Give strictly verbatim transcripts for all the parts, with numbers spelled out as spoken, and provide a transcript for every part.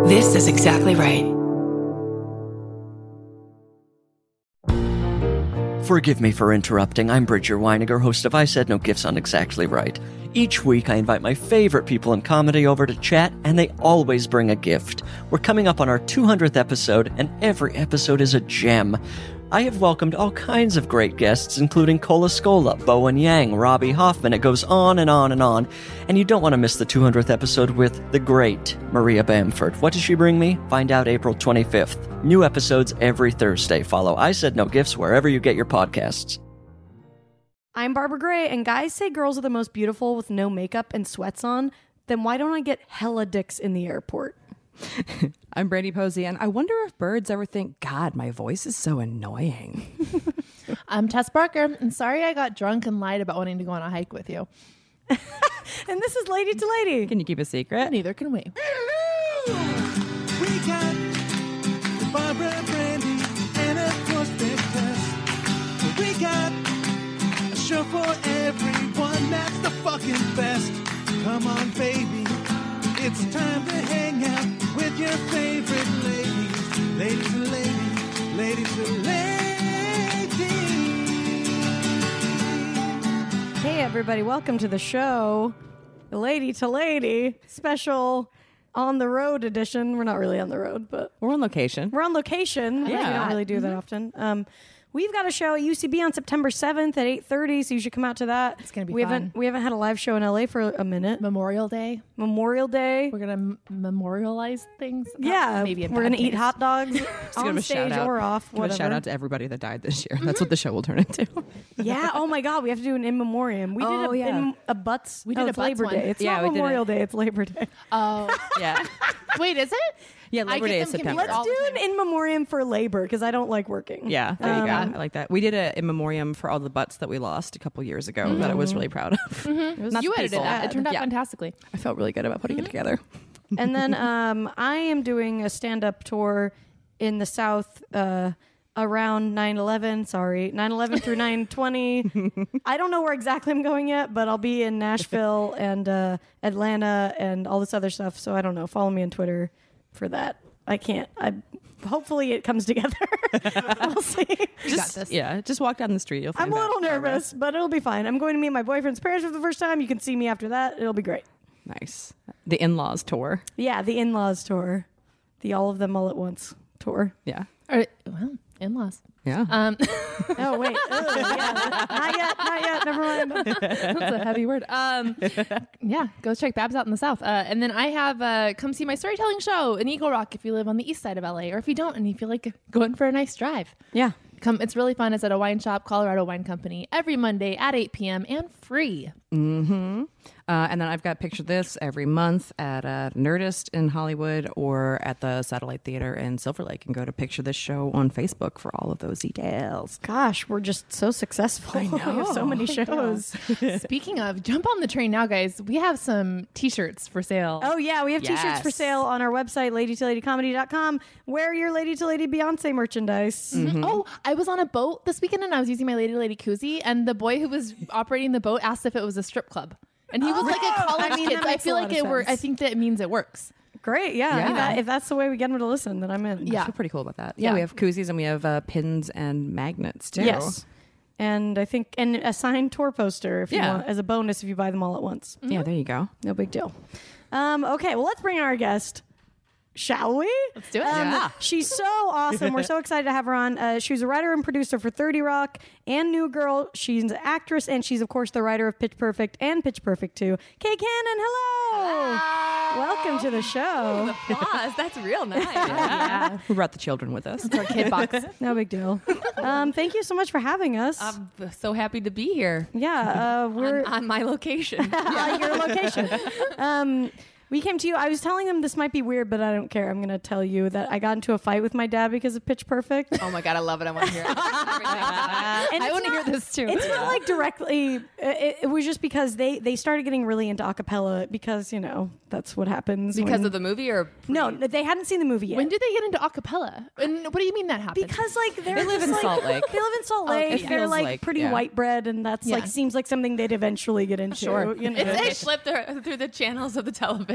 This is exactly right. Forgive me for interrupting. I'm Bridger Weiniger, host of I Said No Gifts on Exactly Right. Each week, I invite my favorite people in comedy over to chat, and they always bring a gift. We're coming up on our two hundredth episode, and every episode is a gem. I have welcomed all kinds of great guests, including Cola Scola, Bowen Yang, Robbie Hoffman. It goes on and on and on. And you don't want to miss the two hundredth episode with the great Maria Bamford. What does she bring me? Find out April twenty-fifth. New episodes every Thursday. Follow I Said No Gifts wherever you get your podcasts. I'm Barbara Gray, and guys say girls are the most beautiful with no makeup and sweats on. Then why don't I get hella dicks in the airport? I'm Brady Posey, and I wonder if birds ever think, God, my voice is so annoying. I'm Tess Barker, and sorry I got drunk and lied about wanting to go on a hike with you. And this is Lady to Lady. Can you keep a secret? Neither can we. We got Barbara, Brandy, and of course Big Tess. We got a show for everyone that's the fucking best. Come on, baby. It's time to hang out with your favorite ladies. Ladies and ladies, ladies and ladies. Hey, everybody. Welcome to the show. Lady to Lady special on the road edition. We're not really on the road, but We're on location. we're on location. which Yeah. We don't really do that often. Um, We've got a show at U C B on September seventh at eight thirty, so you should come out to that. It's gonna be we fun. Haven't, we haven't had a live show in L A for a minute. Memorial Day. Memorial Day. We're going to m- memorialize things. Yeah, Uh, maybe in we're bad gonna eat taste. hot dogs Give on a stage shout out. or off. Give a Whatever. shout out to everybody that died this year. That's what the show will turn into. Yeah. Oh my God, we have to do an in memoriam. We Oh, did a, yeah. in, a butts. We did oh, a it's butts Labor one. Day. It's Yeah, not we did Memorial it. Day. It's Labor Day. Oh. Yeah. Wait, is it? Yeah, I Labor get Day them is confused September. all Let's do the an time. in memoriam for labor because I don't like working. Yeah, there you Um, go. I like that. We did a in memoriam for all the butts that we lost a couple years ago that I was really proud of. Not You the edited people. that. It turned out Yeah. fantastically. I felt really good about putting it together. And then um, I am doing a stand-up tour in the South uh, around nine eleven. Sorry, nine eleven through nine twenty. I don't know where exactly I'm going yet, but I'll be in Nashville and uh, Atlanta and all this other stuff. So I don't know. Follow me on Twitter for that. I can't. I hopefully it comes together. We'll see. Just, this. Yeah, just walk down the street. You'll find I'm a out. little nervous, but it'll be fine. I'm going to meet my boyfriend's parents for the first time. You can see me after that. It'll be great. Nice. The in-laws tour. Yeah, the in-laws tour, the all of them all at once tour. Yeah. Or, well, in-laws. Yeah. Um, Oh wait, Ugh, yeah. not yet, not yet. Never mind. That's a heavy word. Um, yeah, go check Babs out in the South. Uh, and then I have uh, come see my storytelling show in Eagle Rock if you live on the east side of L A, or if you don't and you feel like going for a nice drive. Yeah. Come, it's really fun. It's at a wine shop, Colorado Wine Company, every Monday at eight p.m. and free. Mm-hmm. Uh, and then I've got Picture This every month at uh, Nerdist in Hollywood or at the Satellite Theater in Silver Lake. And go to Picture This Show on Facebook for all of those details. Gosh, we're just so successful. I we have so know. many shows. Speaking of, jump on the train now, guys. We have some T-shirts for sale. Oh yeah, we have T-shirts for Yes. sale on our website, lady to lady comedy dot com. Wear your Lady to Lady Beyonce merchandise. Mm-hmm. Oh, I was on a boat this weekend and I was using my Lady to Lady koozie, and the boy who was operating the boat asked if it was a strip club. And he was like a college I mean, kid. that So I makes feel a like lot it of works. I sense. think that means it works. Great, yeah. Yeah. If, that, if that's the way we get them to listen, then I'm in. Yeah. I feel pretty cool about that. Yeah, Yeah. we have koozies and we have uh, pins and magnets too. Yes. And I think and a signed tour poster if you Yeah. want as a bonus if you buy them all at once. Yeah, there you go. No big deal. Um, okay, well let's bring in our guest. Shall we? Let's do it. Um, Yeah. She's so awesome. We're so excited to have her on. Uh, she was a writer and producer for thirty Rock and New Girl. She's an actress, and she's, of course, the writer of Pitch Perfect and Pitch Perfect two. Kay Cannon, hello. Welcome to the show. Applause. That's real nice. Yeah. We brought the children with us. It's our kid box. No big deal. Um, thank you so much for having us. I'm so happy to be here yeah, uh, we're on, on my location. on your location. Um, we came to you. I was telling them this might be weird, but I don't care. I'm going to tell you that I got into a fight with my dad because of Pitch Perfect. Oh my God, I love it. I want to hear it. And I it's want to hear not- this too. It's not like directly. It, it was just because they they started getting really into acapella because you know that's what happens Because when- of the movie or no, they hadn't seen the movie yet. When did they get into acapella? And what do you mean that happened? because like they're They live just, in like- Salt Lake. They live in Salt Oh, Lake. it They're feels like, like- pretty yeah. white bread, and that's Yeah. like seems like something they'd eventually get into. Sure. You know? It's, they flip through, through the channels of the television.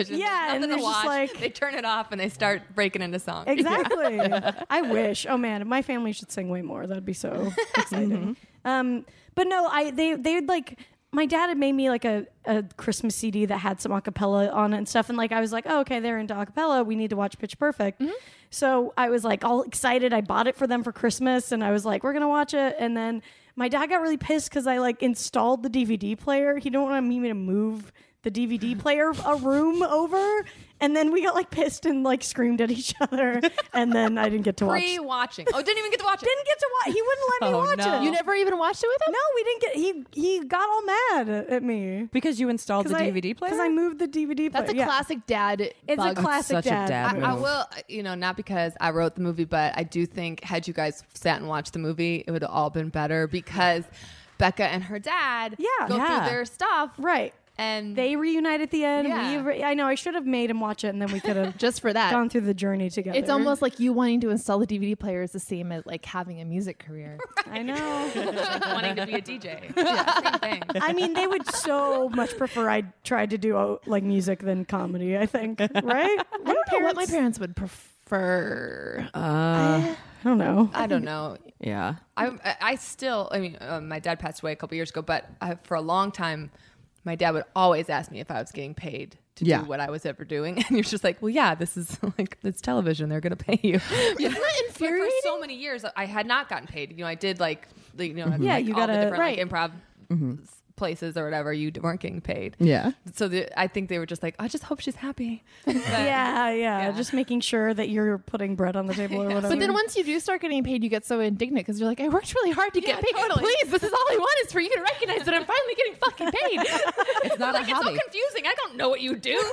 television. Yeah, There's and nothing they're to just watch. like- They turn it off and they start breaking into songs. Exactly. I wish. Oh man, my family should sing way more. That'd be so exciting. Um, but no, I they they'd like my dad had made me like a, a Christmas C D that had some acapella on it and stuff, and like I was like, oh, okay, they're into acapella. We need to watch Pitch Perfect. So I was like all excited. I bought it for them for Christmas, and I was like, we're gonna watch it. And then my dad got really pissed because I like installed the D V D player. He didn't want me to move the D V D player a room over, and then we got like pissed and like screamed at each other, and then I didn't get to watch. Pre-watching. Oh, didn't even get to watch it. Didn't get to watch. He wouldn't let me Oh, watch no. it. You never even watched it with him? No, we didn't get. He he got all mad at, at me Because you installed the D V D player? because I moved the D V D player. That's a Yeah. classic dad. It's bug. a classic such a dad. dad move. I will, you know, not because I wrote the movie, but I do think had you guys sat and watched the movie, it would have all been better because Becca and her dad Yeah. go Yeah. through their stuff. Right. And They reunite at the end. Yeah. We re- I know I should have made him watch it, and then we could have Just for that. gone through the journey together. It's almost like you wanting to install the D V D player is the same as like having a music career. I know. like wanting to be a D J. Yeah, same thing. I mean, they would so much prefer I tried to do uh, like music than comedy. I think, right? I don't know what my parents would prefer. Uh, I don't know. I don't know. yeah. I I- I still, I mean, uh, my dad passed away a couple years ago, but I, for a long time, my dad would always ask me if I was getting paid to Yeah. do what I was ever doing, and you're just like, well, yeah, this is like it's television; they're gonna pay you. Isn't that But infuriating? for so many years, I had not gotten paid. You know, I did like, the, you know, Yeah, like you all the gotta- different right. like improv s- places or whatever. You d- weren't getting paid. Yeah. So the, I think they were just like, I just hope she's happy. But- Yeah, yeah, Yeah. just making sure that you're putting bread on the table or whatever. But then once you do start getting paid, you get so indignant because you're like, I worked really hard to Yeah, get paid. totally. Please, this is all I want is for you to recognize that I'm finally getting fucking paid. It's not like a it's so hobby. confusing. I don't know what you do.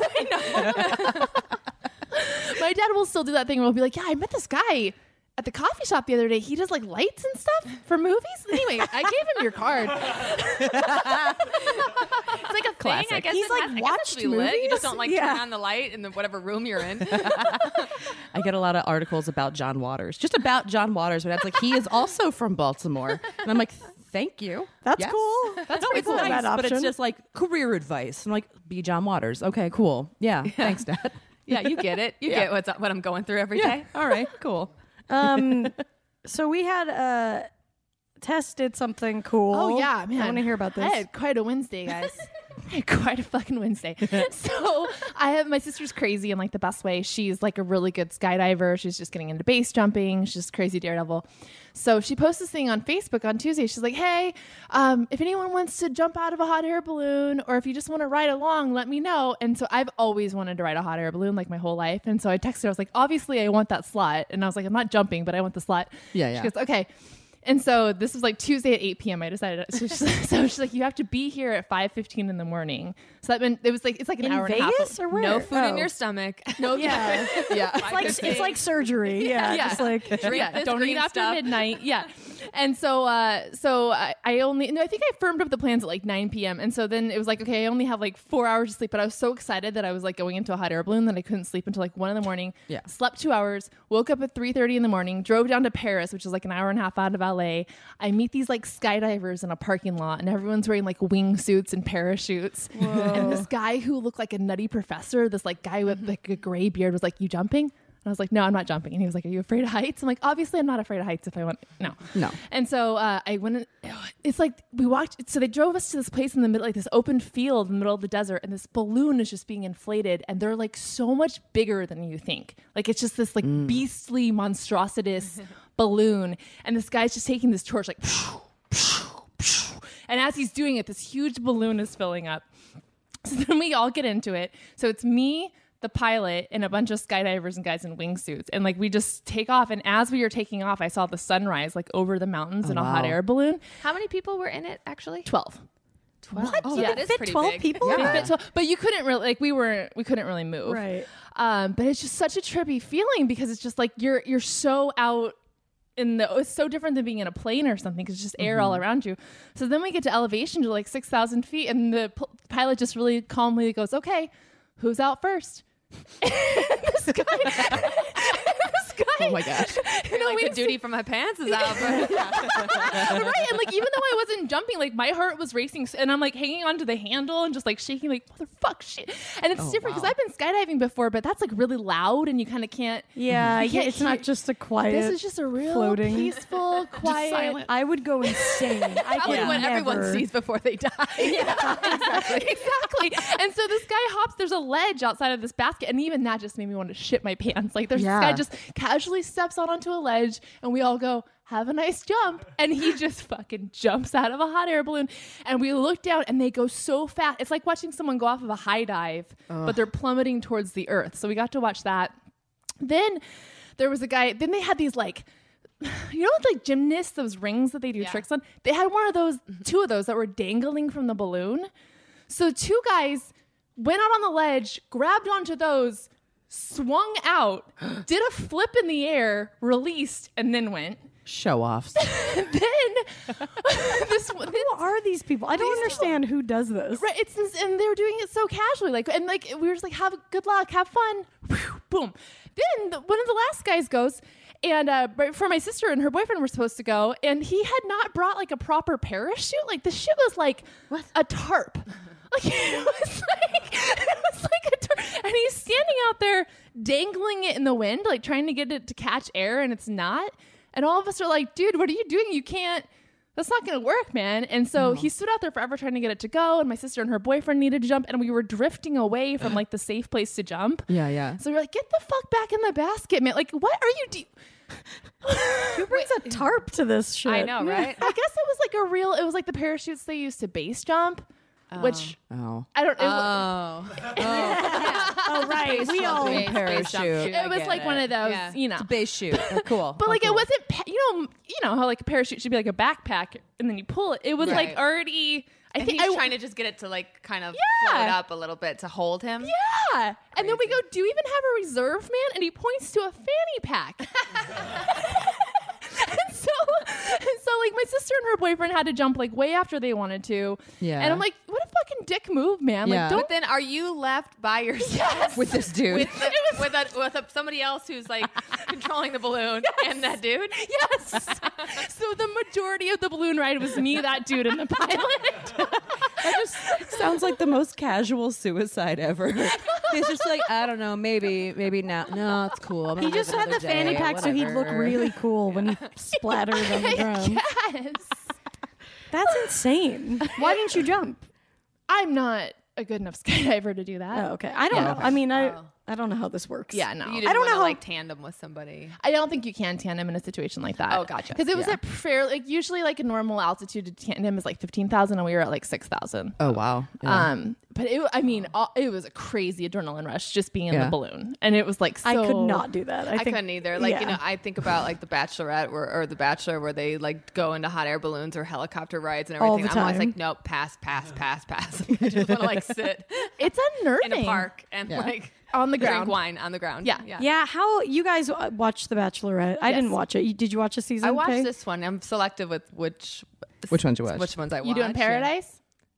I know. My dad will still do that thing where he'll be like, yeah, I met this guy at the coffee shop the other day. He does like lights and stuff for movies. Anyway, I gave him your card. It's like a thing. I Classic. guess He's, it like, has, I guess it has watched to be lit. You movies? just don't like Yeah. turn on the light in the whatever room you're in. I get a lot of articles about John Waters, just about John Waters, but it's like he is also from Baltimore, and I'm like, thank you. That's Yes. cool. That's No, pretty it's cool. nice, that but it's option. just like career advice. I'm like, be John Waters. Okay, cool. Yeah, thanks, Dad. Yeah, you get it. You Yeah. get what's what I'm going through every day. Yeah. All right, cool. Um, so we had uh, Tess did something cool. Oh yeah, man. I want to hear about this. I had quite a Wednesday, guys. I had quite a fucking Wednesday. So I have my sister's crazy in like the best way. She's like a really good skydiver. She's just getting into base jumping. She's just crazy daredevil. So she posts this thing on Facebook on Tuesday. She's like, hey, um, if anyone wants to jump out of a hot air balloon or if you just want to ride along, let me know. And so I've always wanted to ride a hot air balloon like my whole life. And so I texted her. I was like, obviously I want that slot. And I was like, I'm not jumping, but I want the slot. Yeah, yeah. She goes, okay. And so this was like Tuesday at eight p.m. I decided. So she's, so she's like, you have to be here at five fifteen in the morning. So that meant it was like it's like an In hour Vegas and a half. or where? No food in Oh. your stomach. No, Yeah. yeah. It's like it's like surgery. Yeah, Yeah. just like Drink yeah, this don't eat green after stuff. midnight. Yeah, and so uh, so I, I only no, I think I firmed up the plans at like nine p.m. and so then it was like okay, I only have like four hours to sleep, but I was so excited that I was like going into a hot air balloon that I couldn't sleep until like one in the morning. Yeah. Slept two hours, woke up at three thirty in the morning, drove down to Paris, which is like an hour and a half out of L A. I meet these like skydivers in a parking lot, and everyone's wearing like wingsuits and parachutes. And this guy who looked like a nutty professor, this like guy with like a gray beard, was like, "You jumping?" And I was like, "No, I'm not jumping." And he was like, "Are you afraid of heights?" I'm like, "Obviously, I'm not afraid of heights. If I want, no, No. And so uh, I went. In, it's like we walked. So they drove us to this place in the middle, like this open field in the middle of the desert, and this balloon is just being inflated, and they're like so much bigger than you think. Like it's just this like beastly, monstrositous balloon, and this guy's just taking this torch, like, and as he's doing it, this huge balloon is filling up. So then we all get into it. So it's me, the pilot, and a bunch of skydivers and guys in wingsuits. And like we just take off. And as we were taking off, I saw the sunrise like over the mountains in a hot wow. air balloon. How many people were in it actually? twelve. What? Oh, Yeah, you that is fit pretty twelve big. people. They fit twelve, but you couldn't really like we weren't we couldn't really move. Right. Um, but it's just such a trippy feeling because it's just like you're you're so out in the it's so different than being in a plane or something because it's just air all around you. So then we get to elevation to like six thousand feet, and the p- pilot just really calmly goes, "Okay, who's out first?" this guy, this guy. Oh my gosh. You're like, the duty from my pants is out. But Right, and like even though I wasn't jumping, like my heart was racing, and I'm like hanging onto the handle and just like shaking, like motherfuck shit. And it's Oh, different because wow. I've been skydiving before, but that's like really loud, and you kind of can't. Yeah, You yeah, can't it's not hear- just a quiet. This is just a real floating. peaceful, quiet. I would go insane. I probably could what never. everyone sees before they die. Yeah, exactly. exactly. And so this guy hops, there's a ledge outside of this basket, and even that just made me want to shit my pants. Like there's Yeah. this guy just casually steps out onto a ledge, and we all go, have a nice jump. And he just fucking jumps out of a hot air balloon. And we look down, and they go so fast. It's like watching someone go off of a high dive, but they're plummeting towards the earth. So we got to watch that. Then there was a guy, then they had these like, you know, like gymnasts, those rings that they do Yeah. tricks on? They had one of those, two of those that were dangling from the balloon. So two guys went out on the ledge, grabbed onto those, swung out, did a flip in the air, released, and then went. Show offs. then this one, Who are these people? I don't understand who does this. right, it's and they were doing it so casually, like, and like we were just like, have good luck, have fun, Whew, boom. Then the, one of the last guys goes. And uh, right before my sister and her boyfriend were supposed to go, and he had not brought like a proper parachute. Like the shit was like a tarp. Like it was like it was like a tarp, and he's standing out there dangling it in the wind, like trying to get it to catch air, and it's not. And all of us are like, dude, what are you doing? You can't. That's not going to work, man. And so he stood out there forever trying to get it to go. And my sister and her boyfriend needed to jump, and we were drifting away from like the safe place to jump. Yeah, yeah. So we're like, get the fuck back in the basket, man. Like, what are you doing? Who brings a tarp to this shit? I know, right? I guess it was like a real, it was like the parachutes they used to base jump, which Oh. I don't know. Oh, Oh, right. We all. Base- base parachute. jump shoot, I It was get like one it. of those, Yeah. you know. Base shoot. Oh, cool. But Oh, like cool. it wasn't, pa- you know, you know how like a parachute should be like a backpack, and then you pull it. It was Right. like already. I I think think he's I, trying to just get it to like kind of Yeah. float up a little bit to hold him. Yeah. And then we go, do you even have a reserve, man? And he points to a fanny pack. and so, and so like my sister and her boyfriend had to jump like way after they wanted to. Yeah. And I'm like, what a fucking dick move, man. Yeah. Like, don't. But then, are you left by yourself with this dude. with the, with, a, with a, somebody else who's like controlling the balloon and that dude? Yes. So the majority of the balloon ride was me, that dude, and the pilot. That just sounds like the most casual suicide ever. He's just like, I don't know, maybe, maybe not. No, it's cool. I'm He gonna just live had the another fanny day, pack so he'd look whatever. really cool when he splattered on the ground. Yes. That's insane. Why didn't you jump? I'm not a good enough skydiver to do that. Oh, okay. I don't Yeah. know. I mean, I Oh. I don't know how this works. Yeah, no. You I didn't I don't want know to how- like tandem with somebody. I don't think you can tandem in a situation like that. Oh, gotcha. Because it was Yeah. at fair, like usually like a normal altitude to tandem is like fifteen thousand, and we were at like six thousand. Oh, wow. Yeah. Um, but it, I mean, all, it was a crazy adrenaline rush just being in Yeah. the balloon, and it was like so, I could not do that. I, I, think, couldn't either. Like, you yeah. know, I think about like the Bachelorette or, or the Bachelor where they like go into hot air balloons or helicopter rides and All everything. the I'm always time. like, nope, pass, pass, pass, pass. I just want to like sit It's unnerving in a park and Yeah. like on the drink ground. wine on the ground. Yeah. yeah. Yeah, how you guys uh, watched The Bachelorette? I Yes. didn't watch it. You- Did you watch the season? I watched Faye? this one. I'm selective with which Which ones you watch? Which ones I watch. You doing Paradise?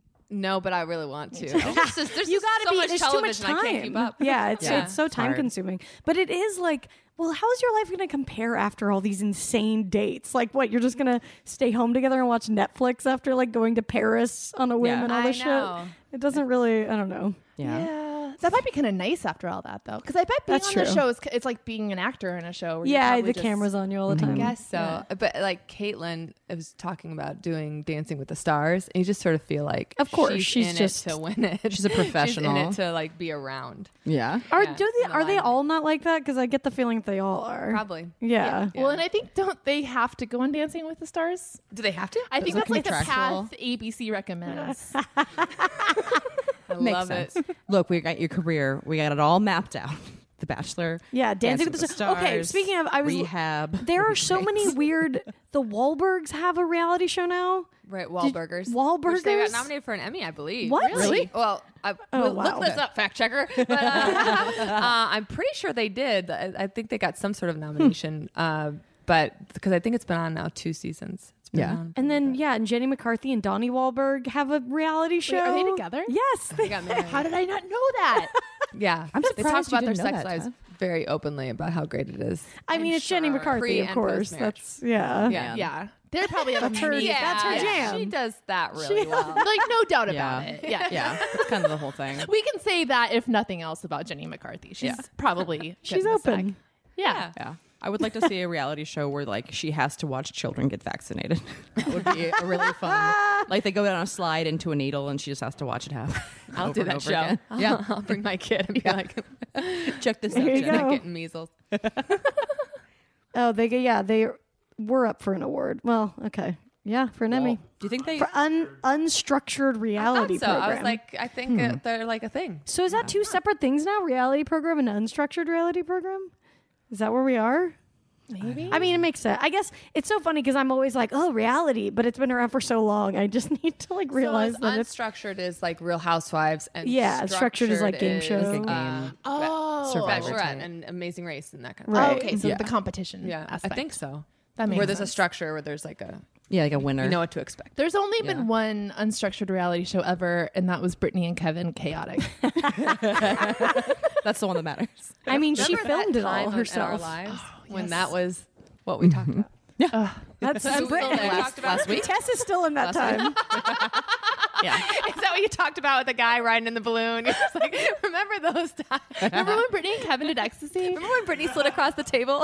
No, but I really want to. There's just, there's You just gotta so be. much There's too much television time. I can't keep up. Yeah, it's Yeah. it's so It's time hard. consuming. But it is like, well, how is your life going to compare after all these insane dates? Like, what? You're just going to stay home together and watch Netflix after like going to Paris on a whim Yeah. and all I this shit? know. It doesn't really. I don't know. yeah. That might be kind of nice after all that, though, because I bet being That's on the true. show is it's like being an actor in a show. Where you're Yeah, probably the just- camera's on you all the time. I guess so. But like Caitlin was talking about doing Dancing with the Stars, and you just sort of feel like, Of course, she's, she's in just- it to win it. She's a professional. She's in it to like be around. Yeah. Are Yeah, do they in the are they limelight. all not like that? Because I get the feeling that they all are. Probably. Yeah. Yeah. Well, and I think don't they have to go on Dancing with the Stars? Do they have to? I think it that's like the contractual? path A B C recommends. I Makes love sense. it. Look, we got your career. We got it all mapped out. The Bachelor. Yeah, Dancing with the Stars. Okay, speaking of, I was Rehab. there would are be so great. many weird. The Wahlbergs have a reality show now. Right, Wahlburgers. Wahlburgers? Which they got nominated for an Emmy, I believe. What? Really? Well, I, Oh, well, wow. look this up, fact checker. But, uh, uh, I'm pretty sure they did. I, I think they got some sort of nomination. uh, but because I think it's been on now two seasons. It's been Yeah. on. And then yeah, and Jenny McCarthy and Donnie Wahlberg have a reality show. are they together? Yes. They got married. How did I not know that? Yeah, I'm they surprised talk you about their didn't know sex that, lives Todd. very openly about how great it is. I mean, I'm it's Jenny sure. McCarthy, Pre of and course. post-marriage. That's yeah. Yeah. Yeah. They're probably have That's her- a that's her jam. She does that really well. Like, no doubt about Yeah. it. Yeah. Yeah, that's kind of the whole thing. We can say that if nothing else about Jenny McCarthy. She's Yeah. probably She's good in the sack. open. Yeah. Yeah. I would like to see a reality show where like she has to watch children get vaccinated. That would be a really fun. Like they go down a slide into a needle and she just has to watch it happen. I'll over do and that over show. again. I'll, Yeah. I'll bring my kid and be like, Check this There out. you Jen. go. not getting measles. Oh, they yeah they were up for an award. Well, okay, yeah, for an Emmy Do you think they? for un unstructured I reality thought so. program. I was like, I think uh, they're like a thing. so is that two separate things now? Reality program and unstructured reality program? Is that where we are? Maybe. I mean, it makes sense. I guess it's so funny because I'm always like, oh, reality, but it's been around for so long. I just need to like realize so that it's unstructured is like Real Housewives, and Yeah, structured is like game show. is, Like a uh, game. Oh. Survivor Bachelorette type. and Amazing Race and that kind of Right. Oh, okay, so Yeah. the competition. Yeah, aspect. I think so. That makes Where there's a sense. structure, where there's like a Yeah, like a winner. you know what to expect. There's only Yeah. been one unstructured reality show ever, and that was Brittany and Kevin Chaotic. That's the one that matters. I mean, she Remember filmed that it time all in- in our herself. lives when yes. that was what we talked about. That's So Brit- Phil, they talked about last week. Tess is still in that time. Yeah. Is that what you talked about with the guy riding in the balloon? You're just like, remember those times? Remember when Brittany and Kevin did ecstasy? Remember when Brittany slid across the table?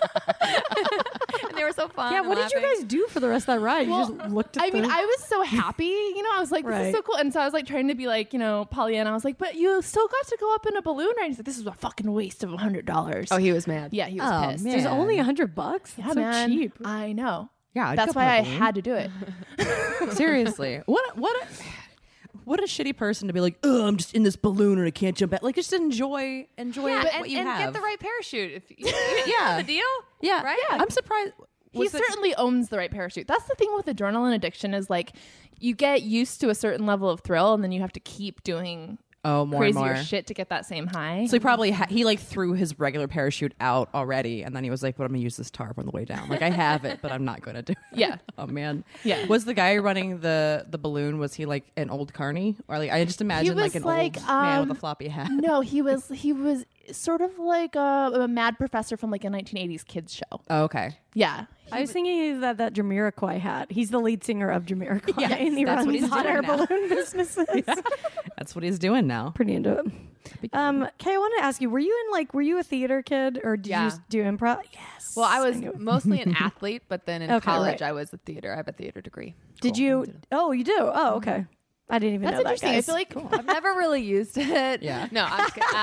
And they were so fun. Yeah, and what did you laughing. guys do for the rest of that ride? Well, you just looked at I mean, the- I was so happy. You know, I was like, this Right. is so cool. And so I was like trying to be like, you know, Pollyanna. I was like, but you still got to go up in a balloon ride. He's like, this is a fucking waste of a hundred dollars. Oh, he was mad. yeah, he was Oh, pissed. man. There's only a hundred bucks. Yeah, That's so man. cheap. I know. Yeah, I'd That's go up why in I a balloon. had to do it. Seriously, what what a, what a shitty person to be like. Oh, I'm just in this balloon and I can't jump out. Like, just enjoy enjoy Yeah, what and, you and have. get the right parachute. If you, you, you Yeah. know the deal. yeah, right? Yeah. I'm surprised. He Was it- certainly owns the right parachute. That's the thing with adrenaline addiction is like you get used to a certain level of thrill and then you have to keep doing oh more and crazier more. shit to get that same high. So he probably ha- he like threw his regular parachute out already, and then he was like, "But I'm gonna use this tarp on the way down. Like I have it, but I'm not gonna do it." Yeah. Oh man. Yeah. Was the guy running the the balloon? Was he like an old carny, or like I just imagine like was an like, old man with um, a floppy hat? No, he was he was sort of like a, a mad professor from like a nineteen eighties kids show. Oh, okay. Yeah. I was thinking he's that that Jamiroquai hat. He's the lead singer of Jamiroquai, Yes, and he that's what runs he's hot doing air now. balloon businesses. That's what he's doing now. Pretty into it. Um, Kay, I wanted to ask you: Were you in like, were you a theater kid, or did Yeah. you just do improv? Yes. Well, I was knew it. mostly an athlete, but then in Okay, college right. I was a theater. I have a theater degree. Did Cool. you? Oh, you do. Oh, okay. I didn't even That's know that. interesting. I Guys. feel like I've never really used it. Yeah. No, I'm just kidding.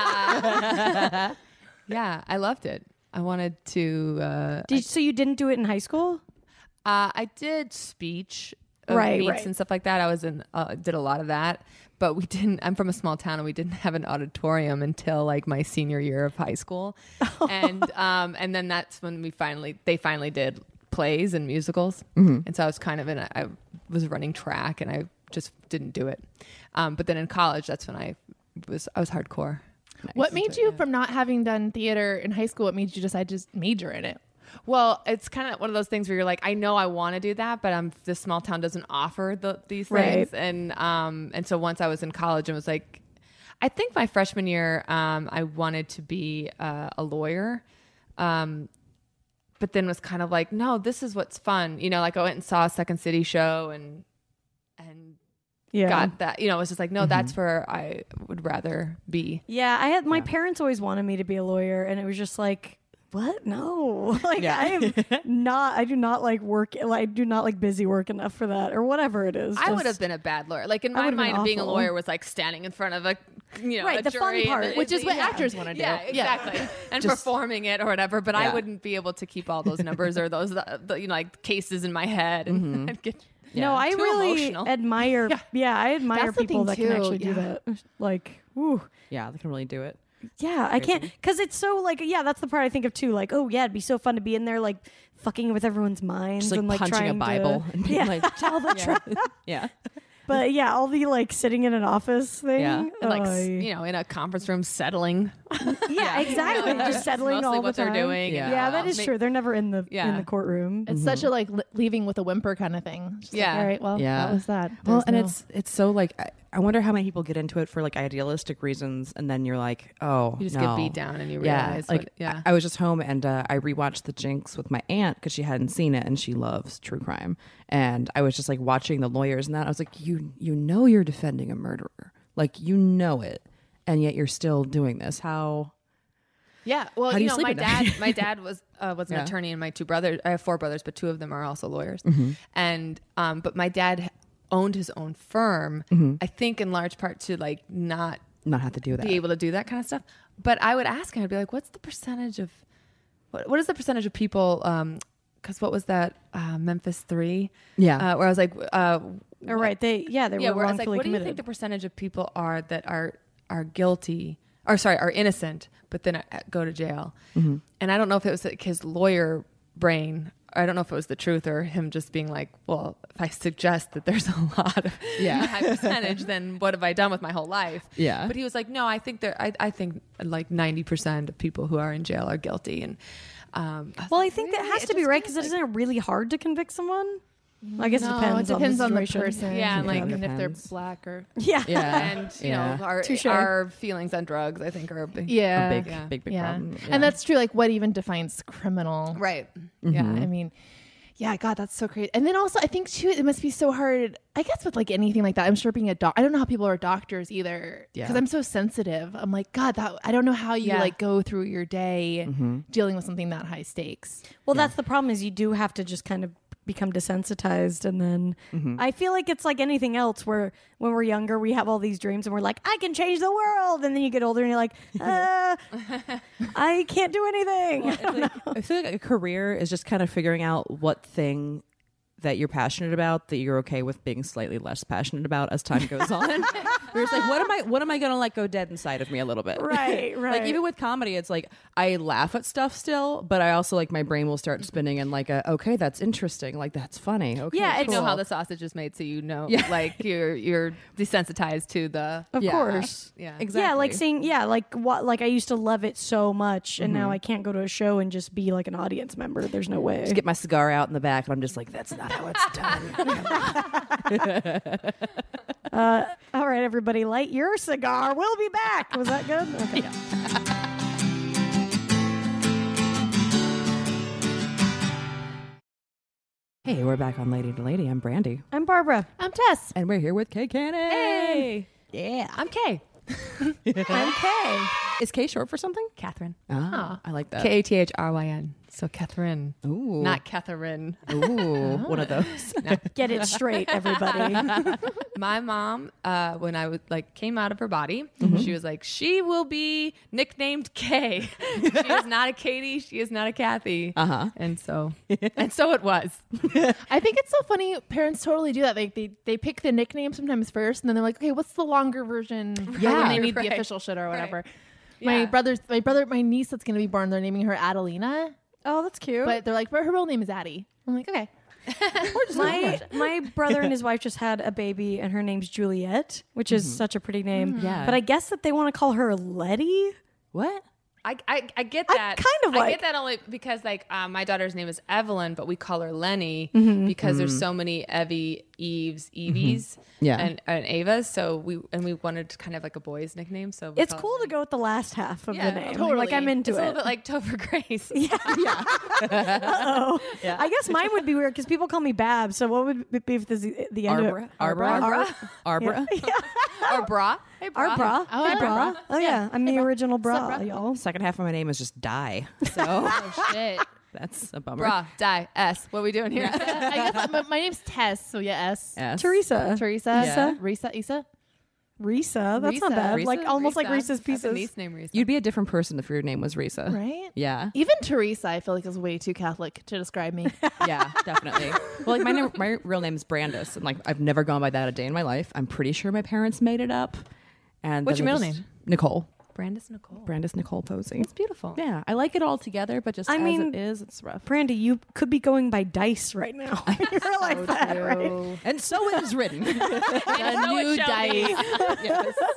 Uh, yeah, I loved it. I wanted to. Uh, Did, so you didn't do it in high school? Uh, I did speech uh, Right, meets right. and stuff like that. I was in, uh, did a lot of that, but we didn't. I'm from a small town, and we didn't have an auditorium until like my senior year of high school, and um, and then that's when we finally they finally did plays and musicals, and so I was kind of in. A, I was running track, and I just didn't do it. Um, but then in college, that's when I was I was hardcore. what made you from not having done theater in high school, what made you decide to just major in it? Well, it's kind of one of those things where you're like, I know I want to do that, but I'm this small town doesn't offer the, these Right. things, and um, and so once I was in college and was like, I think my freshman year, um, I wanted to be uh, a lawyer, um, but then was kind of like, no, this is what's fun, you know. Like I went and saw a Second City show and and Yeah. got that, you know. It was just like, no, that's where I would rather be. Yeah, I had my parents always wanted me to be a lawyer, and it was just like, what? No, like Yeah. I am not. I do not like work. Like, I do not like busy work enough for that, or whatever it is. I would Just- have been a bad lawyer. Like in I my would've been mind, being a awful. lawyer was like standing in front of a, you know, Right, a the fun jury and part, the- Which is what yeah. actors want to do. Yeah, exactly. And Just- performing it or whatever. But I Yeah. wouldn't be able to keep all those numbers or those, uh, the, you know, like cases in my head. And I'd get, No, I Too really emotional. admire. Yeah. I admire That's the people thing, that can too, actually do yeah. that. Like, ooh. Yeah, they can really do it. Yeah, I can't because it's so like yeah, that's the part I think of too. Like, oh yeah, it'd be so fun to be in there like fucking with everyone's minds Just like and like punching a trying Bible To, and being yeah, like, tell the truth. Yeah. But yeah, all the like sitting in an office thing. Yeah. and like, oh, s- you know, in a conference room settling Yeah, exactly. You know, Just settling mostly all what the time. they're doing. Yeah. and, Yeah, uh, that is make- true. They're never in the in Yeah. the courtroom. It's such a like li- leaving with a whimper kind of thing. Just like, Yeah. all right. Well, Yeah. that was that. Well, There's and no- it's it's so like I, I wonder how many people get into it for like idealistic reasons, and then you're like, oh, You just no. get beat down and you Yeah, realize. like what, yeah. I, I was just home and uh, I rewatched The Jinx with my aunt because she hadn't seen it and she loves true crime, and I was just like watching the lawyers and that I was like, you you know you're defending a murderer, like you know it, and yet you're still doing this. How? Yeah, well, How do you you know, sleep my at night? dad, my dad was uh, was an Yeah. attorney, and my two brothers. I have four brothers, but two of them are also lawyers. Mm-hmm. And um, but my dad owned his own firm. I think in large part to like not Not have to do that. be able to do that kind of stuff. But I would ask him, I'd be like, "What's the percentage of what? What is the percentage of people?" Because what was that uh, Memphis Three? Yeah. uh, where I was like, uh, All right, they yeah they yeah, were where I was like, wrongfully what do you committed. think the percentage of people are that are are guilty or sorry are innocent but then uh, go to jail? Mm-hmm. And I don't know if it was like his lawyer brain. I don't know if it was the truth or him just being like, well, if I suggest that there's a lot of Yeah. high percentage, then what have I done with my whole life? Yeah. But he was like, no, I think there. I, I think like ninety percent of people who are in jail are guilty. And um, I was Well, I like, think that really? has It to be just right kinda because like- isn't it really hard to convict someone? I guess no, it depends. it depends on on the, the, situation. person. Yeah, and, like, and if they're depends. black or Yeah. Yeah. and you Yeah. know our Touche. our feelings on drugs, I think, are a big yeah, a big, Yeah. big, big yeah. problem. And that's true. Like, what even defines criminal? right. Yeah, Mm-hmm. I mean, yeah, God, that's so crazy. And then also, I think too, it must be so hard. I guess with like anything like that, I'm sure being a doc, I don't know how people are doctors either, because Yeah. I'm so sensitive. I'm like, God, that I don't know how you Yeah. like go through your day Mm-hmm. dealing with something that high stakes. Well, that's the problem is you do have to just kind of become desensitized, and then Mm-hmm. I feel like it's like anything else where when we're younger we have all these dreams and we're like, I can change the world, and then you get older and you're like, uh, I can't do anything. It's like, I feel like a career is just kind of figuring out what thing that you're passionate about that you're okay with being slightly less passionate about as time goes on. Where it's like, what am I what am I gonna let go dead inside of me a little bit? Right, right. Like even with comedy, it's like I laugh at stuff still, but I also like my brain will start spinning and like a, okay, that's interesting. Like that's funny. Okay. Yeah, You it's- know cool. how the sausage is made, so you know, Yeah. like you're you're desensitized to the Of Yeah. course. yeah. Exactly. Yeah, like seeing, yeah, like what, like I used to love it so much, and Mm-hmm. now I can't go to a show and just be like an audience member. There's no way. just get my cigar out in the back and I'm just like, that's not how it's done. Uh, all right, everybody, light your cigar. We'll be back. Was that good? Okay. Hey, we're back on Lady to Lady. I'm Brandy. I'm Barbara. I'm Tess. And we're here with Kay Cannon. Hey. Yeah. I'm Kay. I'm Kay. Is Kay short for something? Catherine. Ah, I like that. K A T H R Y N. So Catherine. Ooh. Not Catherine. Ooh, one of those. Get it straight, everybody. My mom, uh, when I was like came out of her body, Mm-hmm. she was like, she will be nicknamed Kay. She is not a Katie. She is not a Kathy. Uh-huh. And so, and so it was. I think it's so funny. Parents totally do that. Like they, they pick the nickname sometimes first, and then they're like, okay, what's the longer version? Yeah. when they need Right. the official shit or whatever. Right. My Yeah. brother's, my brother, my niece that's gonna be born, they're naming her Adelina, Oh, that's cute. but they're like, but her real name is Addie. I'm like, okay. my my brother and his wife just had a baby, and her name's Juliet, which is such a pretty name. Yeah. But I guess that they want to call her Letty. What? I, I, I get I that. kind of I like- get that only because like uh, my daughter's name is Evelyn, but we call her Lenny Mm-hmm. because there's so many Evie, Eves, Evies, Yeah. and, and Avas. So we and we wanted kind of like a boy's nickname. So we It's call cool her to go with the last half of Yeah, the name. totally. Like I'm into It's a it. little bit like Topher Grace. Uh-oh. I guess mine would be weird because people call me Bab. So what would it be if this the end Arbra? of Arbra? Arbra? Arbra? or bra. Hey, bra. Arbra? Oh, Hey, yeah. bra. Oh yeah, I'm the original bra, bra? y'all. Second half of my name is just Die. So Oh shit. that's a bummer. Bra. Die. S. What are we doing here? I guess my, my name's Tess, so yeah, S. Yes. Teresa. Teresa, Yeah. Risa, Isa. Risa. That's not Risa. bad. Risa, Like almost like Risa. Reese's I have a Pieces. niece named Risa. You'd be a different person if your name was Risa. Right? Yeah. Even Teresa, I feel like is way too Catholic to describe me. Yeah, definitely. Well, like my name, my real name is Brandis, and like I've never gone by that a day in my life. I'm pretty sure my parents made it up. And What's then your they middle just- name? Nicole. Brandis Nicole. Brandis Nicole Posey. It's beautiful. Yeah, I like it all together, but just I as mean- it is, it's rough. Brandy, you could be going by Dice right now. You realize that, right? And so it is written. A new dice. Yes.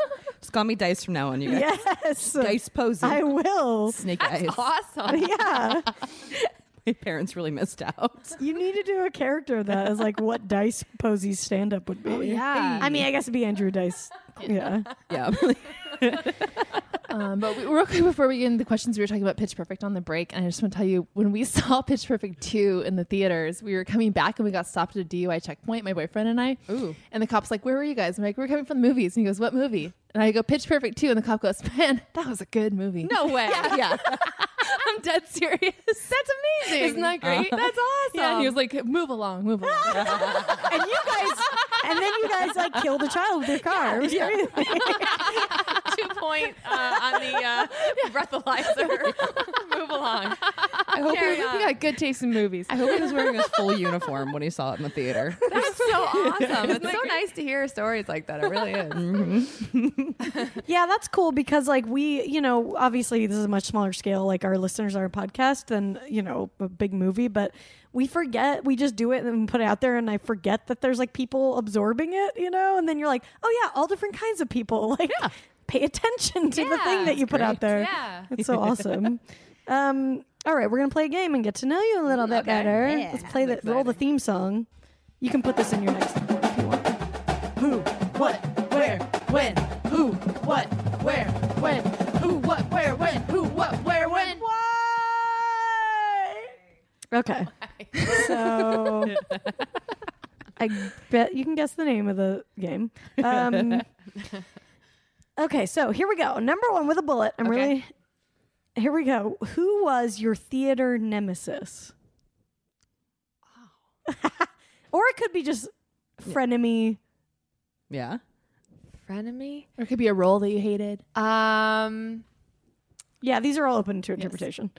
Just call me Dice from now on, you guys. Yes. Dice Posey. I will. Snake That's eyes. awesome. Yeah. My parents really missed out. You need to do a character of that as like what Dice Posey's stand up would be. Oh, yeah. I mean, I guess it'd be Andrew Dice. Yeah. Yeah. Um, but we, real quick before we get into the questions, we were talking about Pitch Perfect on the break, and I just want to tell you, when we saw Pitch Perfect two in the theaters, we were coming back and we got stopped at a D U I checkpoint, my boyfriend and I. Ooh. And the cop's like, "Where were you guys?" I'm like, "We're coming from the movies." And he goes, "What movie?" And I go, "Pitch Perfect two." And the cop goes, "Man, that was a good movie." No way. Yeah. I'm dead serious. That's amazing. Isn't that great? That's awesome. Yeah, and he was like, "Move along, move along." And you guys, and then you guys like killed a child with your car. It was crazy. Two point uh, on the uh, breathalyzer. Move along. I hope Carry he, on. You got good taste in movies. I hope he was wearing his full uniform when he saw it in the theater. That's so awesome. It's so nice to hear stories like that. It really is. Yeah, that's cool because like we, you know, obviously this is a much smaller scale. Like our listeners are a podcast than, you know, a big movie, but we forget, we just do it and put it out there, and I forget that there's like people absorbing it, you know, and then you're like, oh yeah, all different kinds of people. Like pay attention to the Yeah, thing that you put great. out there. Yeah. It's so awesome. Um, all right, we're gonna play a game and get to know you a little bit Okay. better. Yeah, Let's play the roll the theme song. You can put this in your next one if you want. Who, what, where, when? Who, what, where, when? Who, what, where, when? Who, what, where, when? Okay. So I bet you can guess the name of the game. Um, okay, so here we go. Number one with a bullet. I'm Okay. really. Here we go. Who was your theater nemesis? Or it could be just frenemy. Yeah. Frenemy? Or it could be a role that you hated. Um, Yeah, these are all open to interpretation.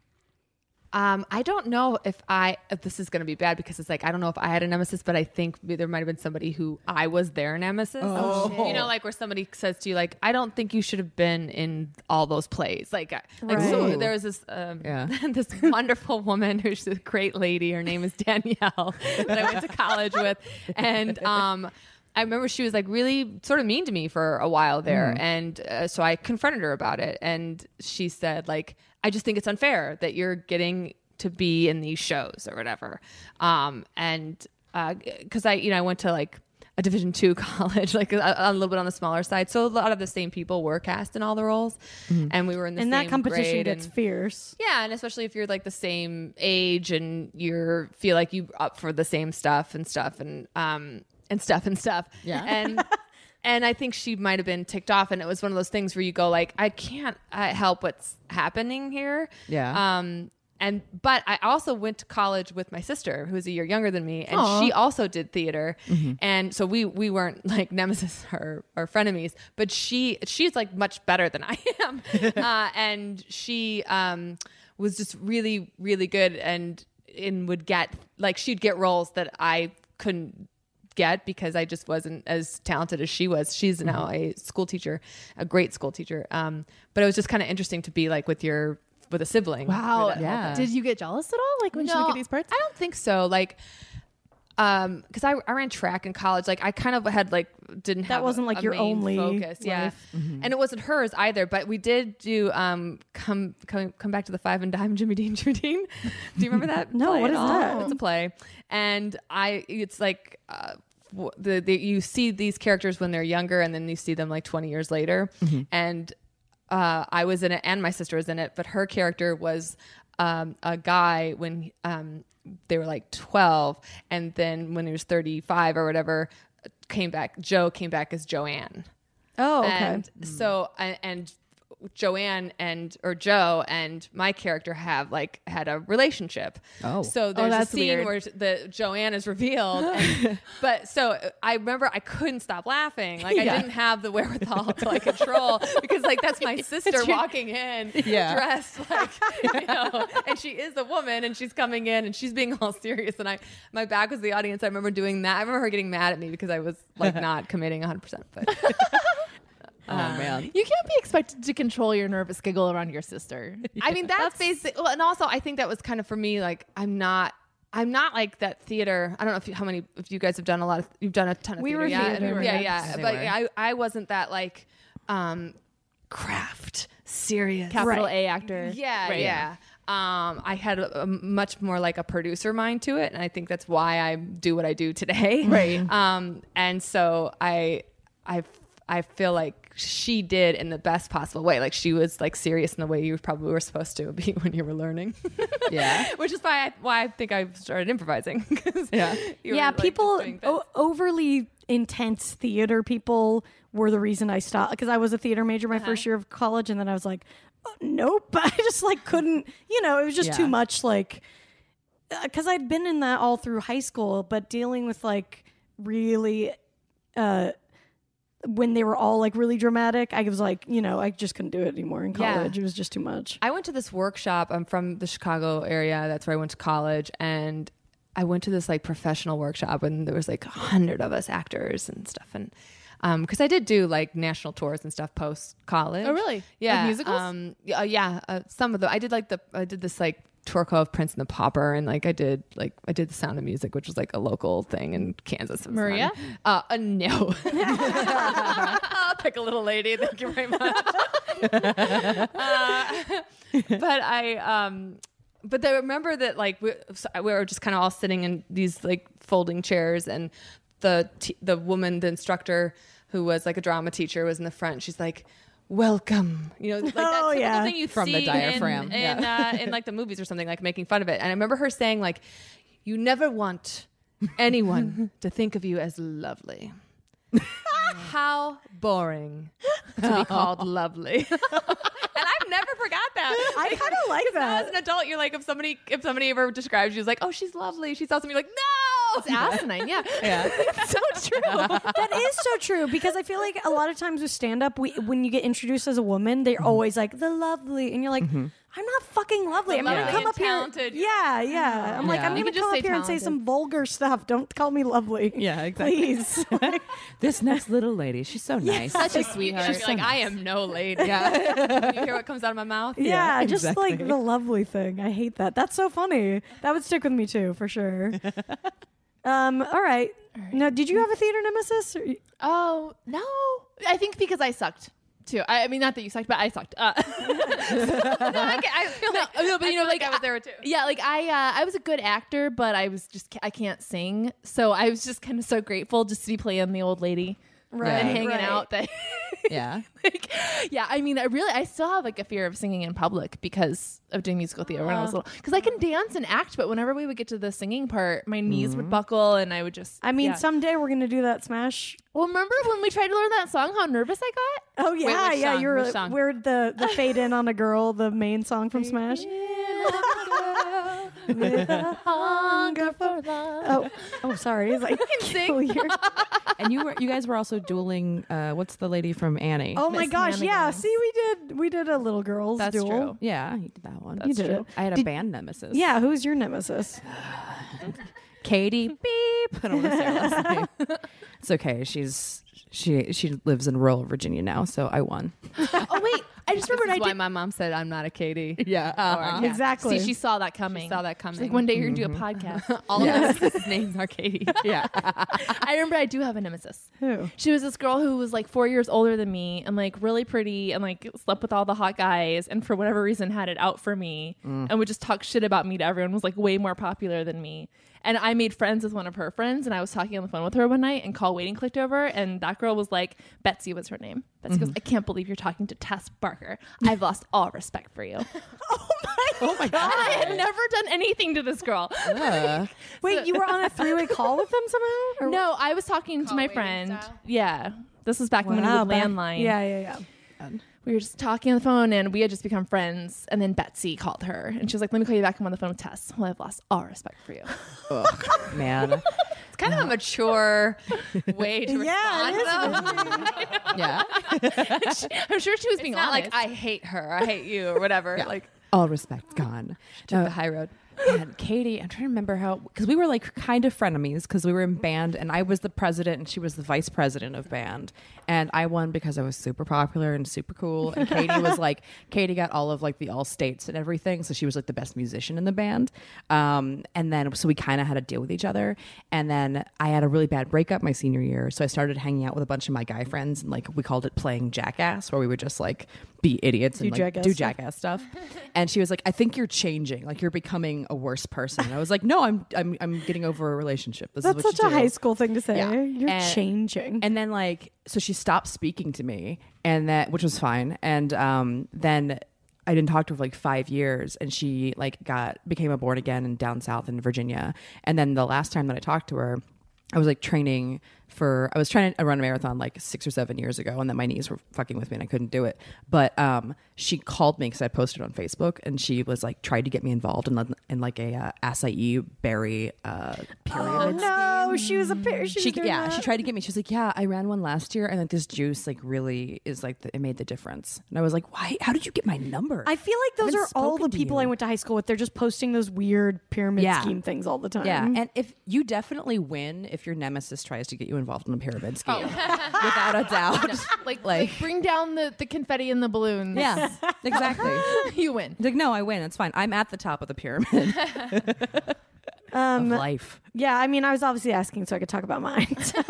um, I don't know if I, if this is going to be bad because it's like, I don't know if I had a nemesis, but I think there might have been somebody who I was their nemesis. Oh. You know, like where somebody says to you, like, I don't think you should have been in all those plays. Like, I- like Right. so there was this, um, Yeah. this wonderful woman who's a great lady. Her name is Danielle that I went to college with. And, um, I remember she was like really sort of mean to me for a while there. And uh, so I confronted her about it. And she said, like, I just think it's unfair that you're getting to be in these shows or whatever. Um, and because I, you know, I went to like a Division two college, like a, a little bit on the smaller side. So a lot of the same people were cast in all the roles. And we were in the And same that competition grade gets and- fierce. yeah, and especially if you're like the same age and you're feel like you up for the same stuff and stuff and um and stuff and stuff. Yeah. And and I think she might have been ticked off, and it was one of those things where you go like, I can't uh, help what's happening here. Yeah. Um. And but I also went to college with my sister, who's a year younger than me, and Aw. she also did theater. And so we we weren't like nemesis or, or frenemies, but she she's like much better than I am, uh, and she um, was just really really good, and and would get like she'd get roles that I couldn't get because I just wasn't as talented as she was. She's now a school teacher, a great school teacher. Um, but it was just kind of interesting to be like with your with a sibling. Wow. through that whole Yeah. Did you get jealous at all? Like when she would get these parts? I don't think so. Like, um, because I, I ran track in college. Like, I kind of had like didn't That have wasn't, a- like, a your main only focus. Yeah, life. and it wasn't hers either. But we did do um come come come back to the Five and Dime Jimmy Dean Jimmy Dean. Do you remember that? No, play what at is all? that? It's a play, and I it's like. Uh, w- the, the you see these characters when they're younger, and then you see them like twenty years later, and uh, I was in it and my sister was in it, but her character was um, a guy when um, they were like twelve, and then when he was thirty-five or whatever, came back. Joe came back as Joanne. Oh, okay. And so and, and Joanne and or Joe and my character have like had a relationship. Oh. So there's that's a scene weird. where the Joanne is revealed. and, but so I remember I couldn't stop laughing. Like I Yeah. didn't have the wherewithal to like control because like that's my sister your- walking in Yeah. dressed like you know, and she is a woman and she's coming in and she's being all serious and I my back was the audience. I remember doing that. I remember her getting mad at me because I was like not committing one hundred percent. But Oh man. You can't be expected to control your nervous giggle around your sister. I mean, that's, basic. Well, and also, I think that was kind of for me. Like, I'm not. I'm not like that theater. I don't know if you, how many if you guys have done a lot of. You've done a ton of We theater. were yeah, theater. yeah, We were, yeah, yeah. yeah. But I, I wasn't that like um, craft, serious, Capital Right. A actor. Yeah, Right. yeah. Um, I had a, a much more like a producer mind to it, and I think that's why I do what I do today. Right. Um, and so I, I, I feel like she did in the best possible way. Like she was like serious in the way you probably were supposed to be when you were learning. Yeah. Which is why I, why I think I started improvising. 'Cause Yeah. you were, yeah, like, just people doing bits. o- overly intense theater people were the reason I stopped because I was a theater major my first year of college, and then I was like, oh, nope. I just like couldn't. You know, it was just Yeah. too much. Like, because I'd been in that all through high school, but dealing with like really. Uh, when they were all like really dramatic, I was like, you know, I just couldn't do it anymore in Yeah. college. It was just too much. I went to this workshop. I'm from the Chicago area. That's where I went to college. And I went to this like professional workshop, and there was like a hundred of us actors and stuff. And um, because I did do like national tours and stuff post college. Oh, really? Yeah. Like musicals? Um, yeah, uh, yeah uh, some of them. I did like the, I did this like tour of Prince and the Pauper, and like I did like I did the Sound of Music, which was like a local thing in Kansas. It was Maria? fun. Uh, uh no. I'll pick a little lady. Thank you very much. uh, but I um but I remember that like we, so we were just kind of all sitting in these like folding chairs, and the t- the woman, the instructor who was like a drama teacher, was in the front. She's like, welcome, you know, like that Oh, typical yeah. thing you From see the diaphragm, in, in, uh, in like the movies or something, like making fun of it. And I remember her saying like, you never want anyone to think of you as lovely. How boring to be called lovely. And I've never forgot that. I kind of like Now, as that. an adult, you're like, if somebody if somebody ever describes you as like, oh, she's lovely, she's awesome, you're like, no. It's asinine. Yeah. Yeah. It's so true. That is so true because I feel like a lot of times with stand up, we when you get introduced as a woman, they're always like the lovely, and you're like, I'm not fucking lovely. I'm lovely gonna come and up talented. here. Yeah, yeah. I'm like, Yeah. I'm You gonna can just come up say here and say talented. some vulgar stuff. Don't call me lovely. Yeah, exactly. Please. This next little lady, she's so nice. Such a You're sweetheart. like, I am no lady. Yeah. You hear what comes out of my mouth? Yeah, just exactly. like the lovely thing. I hate that. That's so funny. That would stick with me too, for sure. um. All right. Now, did you have a theater nemesis? Or, Oh no! I think because I sucked too. I, I mean, not that you sucked, but I sucked. Uh, No, I, get- I feel like, no, but I you know, feel like, I was there too. yeah, like I, uh, I was a good actor, but I was just I can't sing, so I was just kind of so grateful just to be playing the old lady Right, and hanging right. out. That Yeah. like, yeah, I mean, I really, I still have like a fear of singing in public because of doing musical theater when I was little. Because I can dance and act, but whenever we would get to the singing part, my knees would buckle and I would just. I mean, yeah. someday we're gonna do that Smash. Well, remember when we tried to learn that song? How nervous I got. Oh yeah, which yeah. song? You're Which song? where the the fade in on a girl, the main song from Smash. Hunger for love. Oh, oh, sorry. It's like kill your- And you were you guys were also dueling uh what's the lady from Annie? Oh my Miss gosh, yeah. Hannigan. See, we did we did a little girls That's duel. true. Yeah, you did that one. You did true. it. I had a Did- band nemesis. Yeah, who's your nemesis? Katie beep. I don't want to say her last name. It's okay. She's she she lives in rural Virginia now, so I won. Oh wait, I just This remembered is I why did. my mom said I'm not a Katie. Yeah. uh-huh. Exactly. See, she saw that coming. Saw that coming. She's like, one day you're gonna do a podcast. All of us his names are Katie. Yeah. I remember I do have a nemesis. Who? She was this girl who was like four years older than me and like really pretty and like slept with all the hot guys and for whatever reason had it out for me and would just talk shit about me to everyone, was like way more popular than me. And I made friends with one of her friends and I was talking on the phone with her one night and call waiting clicked over and that girl was like, Betsy was her name. Betsy goes, I can't believe you're talking to Tess Barker. I've lost all respect for you. Oh my god. I had never done anything to this girl. Uh, Wait, you were on a three way call with them somehow? Or- No, I was talking to my waiting friend. style? Yeah. This was back when we Wow, would back- landline. Yeah, yeah, yeah. We were just talking on the phone and we had just become friends. And then Betsy called her and she was like, let me call you back. I'm on the phone with Tess. Well, I've lost all respect for you. ugh, man. It's kind of a mature way to Yeah, respond. it is. though. Yeah. I'm sure she was being It's not honest. like I hate her, I hate you, or whatever. Like All respect gone. took No, the high road. And Katie, I'm trying to remember how, because we were like kind of frenemies because we were in band and I was the president and she was the vice president of band. And I won because I was super popular and super cool. And Katie was like, Katie got all of like the all states and everything. So she was like the best musician in the band. Um, and then, so we kind of had to deal with each other. And then I had a really bad breakup my senior year. So I started hanging out with a bunch of my guy friends and like we called it playing jackass, where we would just like be idiots and Do like jackass do stuff. jackass stuff. And she was like, I think you're changing. Like you're becoming a worse person. And I was like, no, I'm I'm I'm getting over a relationship. This That's is what such you a do. high school thing to say. Yeah. You're And- changing. And then like, so she stopped speaking to me, and that, which was fine. And um, then I didn't talk to her for like five years, and she like got became a born again in down south in Virginia. And then the last time that I talked to her, I was like training for, I was trying to run a marathon like six or seven years ago, and then my knees were fucking with me and I couldn't do it. But um, she called me because I posted on Facebook, and she was like, tried to get me involved in, like- in like a uh, acai berry uh, pyramid. Oh no, she was a pair. She, She, was doing yeah, that. she tried to get me. She was like, "Yeah, I ran one last year, and like this juice, like, really is like the, it made the difference." And I was like, "Why? How did you get my number?" I feel like those haven't are all the spoken to people you. I went to high school with. They're just posting those weird pyramid Yeah. scheme things all the time. yeah, and if you definitely win if your nemesis tries to get you involved in a pyramid scheme, without a doubt. Like, like, Like- bring down the, the confetti and the balloons. Yeah, exactly. You win. Like, no, I win. It's fine. I'm at the top of the pyramid Um, of life. yeah, I mean, I was obviously asking so I could talk about mine.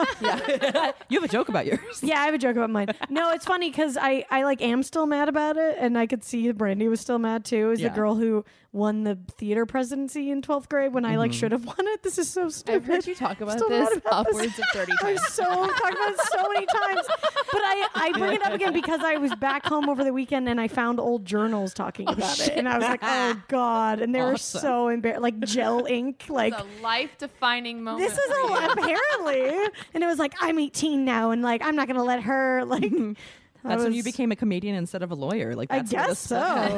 Yeah, you have a joke about yours. Yeah, I have a joke about mine. No, it's funny because I, I like am still mad about it, and I could see Brandy was still mad too. It was Yeah. the girl who won the theater presidency in twelfth grade when I like should have won it. This is so stupid. I've heard you talk about Still this mad about this. upwards of thirty I've times. so talked about it so many times, but I, I bring it up again because I was back home over the weekend and I found old journals talking about it, and I was like, oh god, and they were Awesome. so embarrassed, like gel ink, like. It's a life-defining moment. This is for you. a, apparently, and it was like I'm eighteen now, and like I'm not gonna let her like. I That's when you was- became a comedian instead of a lawyer. Like, I that's where guess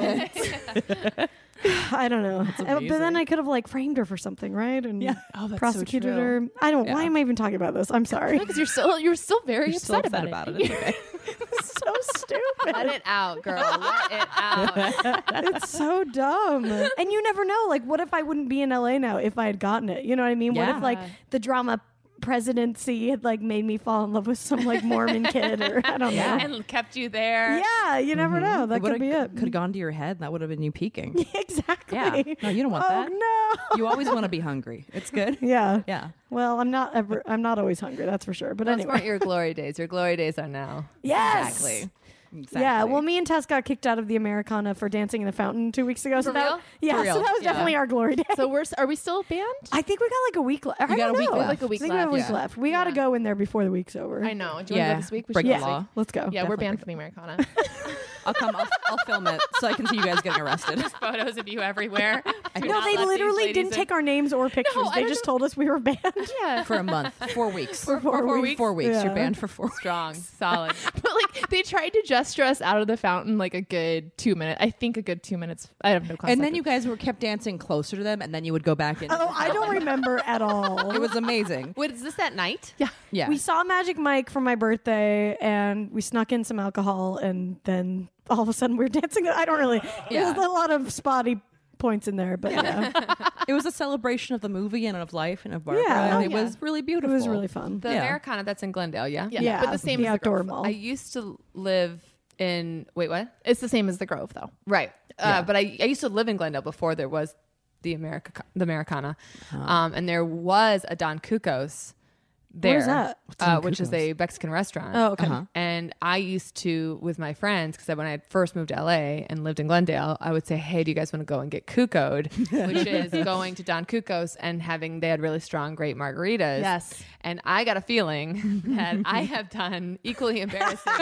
this so. stuff I don't know, Uh, but then amazing. I could have like framed her for something, right? And Yeah. Oh, that's so prosecuted true. her. I don't. Why Yeah. am I even talking about this? I'm sorry. Because you're still you're still very You're still upset, upset about, about it. it. It's okay. so stupid. Let it out, girl. Let it out. It's so dumb. And you never know. Like, what if I wouldn't be in L A now if I had gotten it? You know what I mean? What Yeah. if like the drama presidency had like made me fall in love with some like Mormon kid, or I don't know. And kept you there. Yeah, you never know. That could be it. Could have gone to your head. That would have been you peaking. Exactly. Yeah. No, you don't want oh, that. no. You always want to be hungry. It's good. Yeah. Yeah. Well, I'm not ever. I'm not always hungry. That's for sure. But Those anyway. weren't your glory days. Your glory days are now. Yes. Exactly. Exactly. Yeah. Well, me and Tess got kicked out of the Americana for dancing in the fountain two weeks ago. So For that, real? yeah. For So real. that was Yeah. definitely our glory day. So we're s- are we still banned? I think we got like a week left. We got a week left. Like a week I think we got a left, week yeah. left. We got to Yeah. go in there before the week's over. I know. Do you Yeah. want to go this week? We Break should the go law. this week. Let's go. Yeah, we're Definitely banned from the Americana. I'll come. I'll, I'll film it so I can see you guys getting arrested. Photos of you everywhere. Do No, not they let these literally ladies didn't in. take our names or pictures. I they don't just know. told us we were banned. Yeah. For a month, four weeks. For four four weeks. weeks? Four weeks. Yeah. You're banned for four. Strong, solid. But like they tried to gesture us out of the fountain like a good two minutes. I think a good two minutes. I have no concept. And then of- you guys were kept dancing closer to them, and then you would go back in. Oh, I don't remember at all. It was amazing. Wait, is this that night? yeah. Yeah. We saw Magic Mike for my birthday, and we snuck in some alcohol, and then all of a sudden we were dancing. I don't really. Yeah. There's a lot of spotty points in there, but yeah, It was a celebration of the movie and of life and of Barbara. Yeah. and it Yeah. was really it beautiful. was really fun. The Yeah. Americana that's in Glendale, yeah? Yeah. Yeah, But the same the as the outdoor Grove. mall. I used to live in, wait, what? It's the same as the Grove though. Right. Uh, Yeah. But I, I used to live in Glendale before there was the America, the Americana. Um, and there was a Don Cuco's there. is that? Uh, Don which is Cuco's? a Mexican restaurant. Oh, okay. Uh-huh. And I used to, with my friends, because when I had first moved to L A and lived in Glendale, I would say, hey, do you guys want to go and get Cuco'd? Which is going to Don Cuco's and having, they had really strong, great margaritas. Yes. And I got a feeling that I have done equally embarrassing things.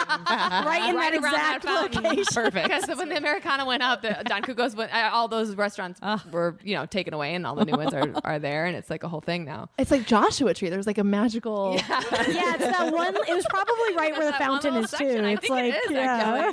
Right in that around exact fountain. location. Perfect. Because when the Americana went up, the Don Cuco's went, uh, all those restaurants were, you know, taken away, and all the new ones are, are there, and it's like a whole thing now. It's like Joshua Tree. There's like a magical. Yeah, it's that one. It was probably right where the That one fountain little is section. too. I It's think it like is, yeah.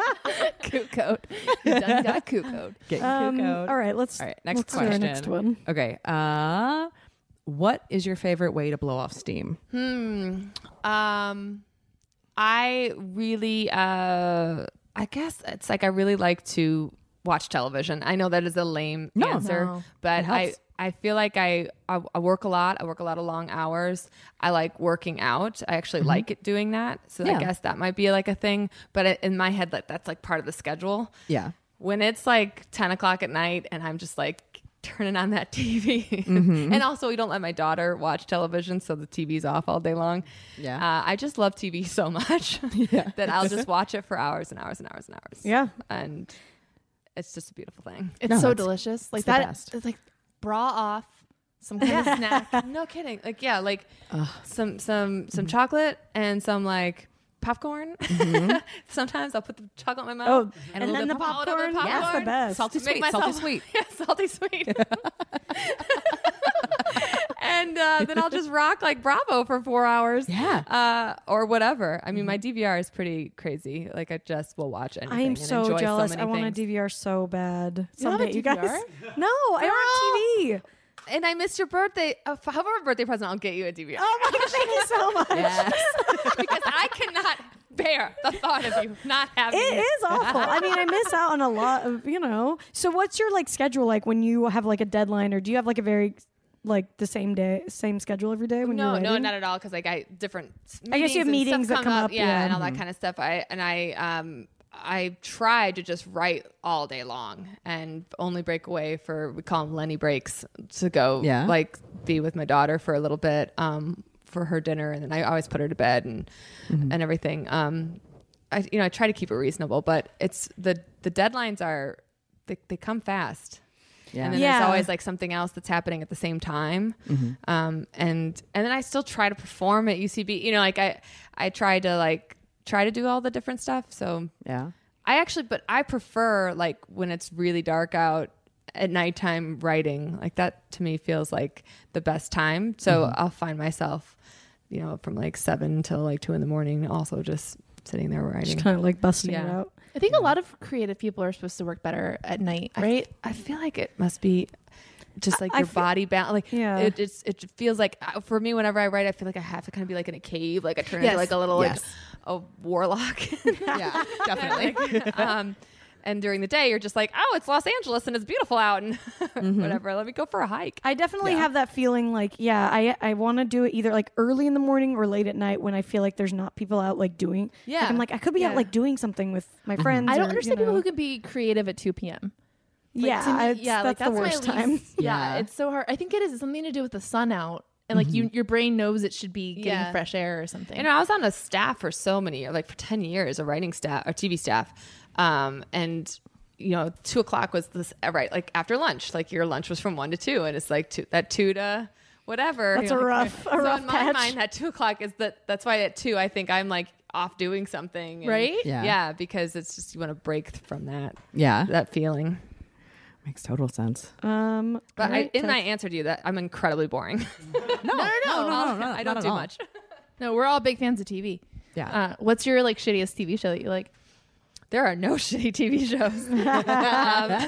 Cuco'd. You done got Cuco'd. Get Um, Cuco'd. all right, let's. All right, next let's do our question. next one. Okay. Uh, what is your favorite way to blow off steam? Hmm. Um, I really, uh, I guess it's like I really like to watch television. I know that is a lame No. answer, No. but It I helps. I feel like I, I I work a lot. I work a lot of long hours. I like working out. I actually like it doing that. So I Yeah. guess that might be like a thing. But it, in my head, like that's like part of the schedule. Yeah. When it's like ten o'clock at night and I'm just like turning on that T V, and also we don't let my daughter watch television, so the T V's off all day long. Yeah. uh, I just love T V so much that I'll just watch it for hours and hours and hours and hours. Yeah. and it's just a beautiful thing. It's No, so it's- delicious. Like it's the that. best. It's like bra off, some kind of snack. No kidding. Like yeah, like some some some chocolate and some like popcorn. Sometimes I'll put the chocolate in my Oh, mouth. and, a little then the bit of pop- a little popcorn. bit of That's the popcorn. best. Salty to make sweet, salty myself- sweet. Yeah, salty sweet. And uh, then I'll just rock like Bravo for four hours. Yeah. Uh, or whatever. I mean, my D V R is pretty crazy. Like I just will watch anything. I am and so enjoy jealous. So I many want a things. D V R so bad. You don't have a Someday, you guys. D V R? No, I don't have T V. And I missed your birthday. Uh, however, a birthday present, I'll get you a D V R. Oh my god, thank you so much. Yes. Because I cannot bear the thought of you not having It is awful. I mean, I miss out on a lot of, you know. So what's your like schedule like when you have like a deadline, or do you have like a very like the same day, same schedule every day when No, you're no, writing? not at all. Because like I different. I guess you have and meetings stuff that come up, yeah, yeah. and all that kind of stuff. I and I um I try to just write all day long and only break away for we call them Lenny breaks to go Yeah. like be with my daughter for a little bit um for her dinner, and then I always put her to bed and and everything. Um, I you know I try to keep it reasonable, but it's the the deadlines are they they come fast. Yeah. And then Yeah. there's always like something else that's happening at the same time. Um, and and then I still try to perform at U C B. You know, like I I try to like try to do all the different stuff. So Yeah. I actually, but I prefer like when it's really dark out at nighttime writing. Like that to me feels like the best time. So I'll find myself, you know, from like seven till like two in the morning, also just sitting there writing. Just kind of like busting it Yeah. out. I think a lot of creative people are supposed to work better at night, right? I feel like it must be just like I your feel- body balance. Like Yeah. it, it's it feels like uh, for me whenever I write, I feel like I have to kind of be like in a cave. Like I turn Yes. into like a little Yes. like a warlock. Yeah. Definitely. um, and during the day, you're just like, oh, it's Los Angeles and it's beautiful out and whatever. Let me go for a hike. I definitely Yeah. have that feeling like, yeah, I I want to do it either like early in the morning or late at night when I feel like there's not people out like doing. Yeah. Like, I'm like, I could be out Yeah. like doing something with my friends. I don't or, understand you people know. who can be creative at two p.m. Like, yeah, to me- it's- yeah, like that's the my worst least- time. Yeah, Yeah. it's so hard. I think it is something to do with the sun out, and like you, your brain knows it should be getting Yeah. fresh air or something. You know, I was on a staff for so many years, like for ten years, a writing staff or T V staff. Um, and, you know, two o'clock was this, uh, right, like after lunch, like your lunch was from one to two. And it's like two, that two to whatever. That's a rough, a so rough in my patch. mind, that two o'clock is that, that's why at two, I think I'm like off doing something. and- Right? Yeah. Yeah. Because it's just, you want to break from that, Yeah. that feeling. Makes total sense. Um, But right, I, in to- my answer to you, that I'm incredibly boring. No, no, no, no, no, no, I not don't at do all. much. no, we're all big fans of T V. Yeah. Uh, what's your like shittiest T V show that you like? There are no shitty T V shows. um,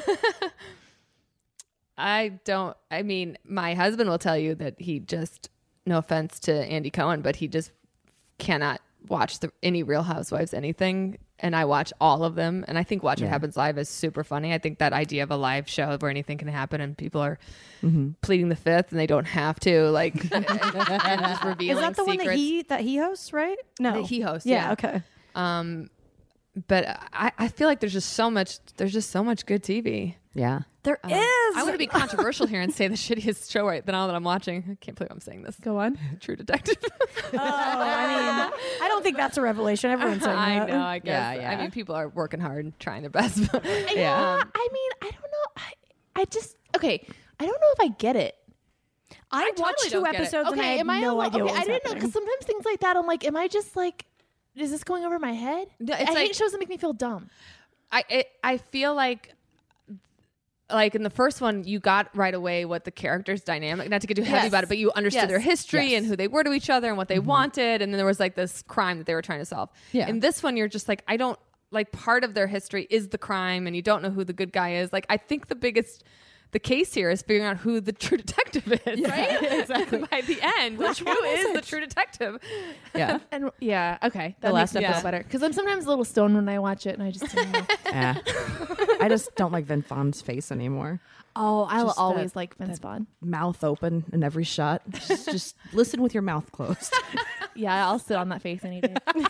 I don't. I mean, my husband will tell you that he just, no offense to Andy Cohen, but he just cannot watch the, any Real Housewives anything. And I watch all of them. And I think Watch What Yeah. Happens Live is super funny. I think that idea of a live show where anything can happen and people are pleading the fifth and they don't have to, like, and, and just revealing is that the one secrets. that he that he hosts, right? No, That he hosts, Yeah, yeah. okay. Um, but I, I feel like there's just so much. There's just so much good T V. Yeah. There is. I want to be controversial here and say the shittiest show right now that I'm watching. I can't believe I'm saying this. Go on. True Detective. Oh, I mean, I don't think that's a revelation. Everyone's saying I that. know. I guess. Yeah, yeah. I mean, people are working hard, and trying their best. but- Yeah. I mean, I don't know. I, I just okay. I don't know if I get it. I, totally watched two don't get it. episodes and I Okay, had am I no alone? idea Okay, what was I didn't know happening. because sometimes things like that, I'm like, am I just like, is this going over my head? No, I it's hate like- shows that make me feel dumb. I it, I feel like. Like in the first one, you got right away what the characters' dynamic. Not to get too heavy Yes. about it, but you understood Yes. their history Yes. and who they were to each other and what they wanted. And then there was like this crime that they were trying to solve. Yeah. In this one, you're just like, I don't like part of their history is the crime, and you don't know who the good guy is. Like I think the biggest the case here is figuring out who the true detective is, Yeah, right? exactly. By the end, like, who is the true detective? Yeah. And yeah, okay, that The makes last me feel episode. better because I'm sometimes a little stoned when I watch it, and I just don't know. Yeah. I just don't like Vince Vaughn's face anymore. Oh, I'll Just always that- like Vince Vaughn. Mouth open in every shot. Just, just listen with your mouth closed. Yeah, I'll sit on that face any day.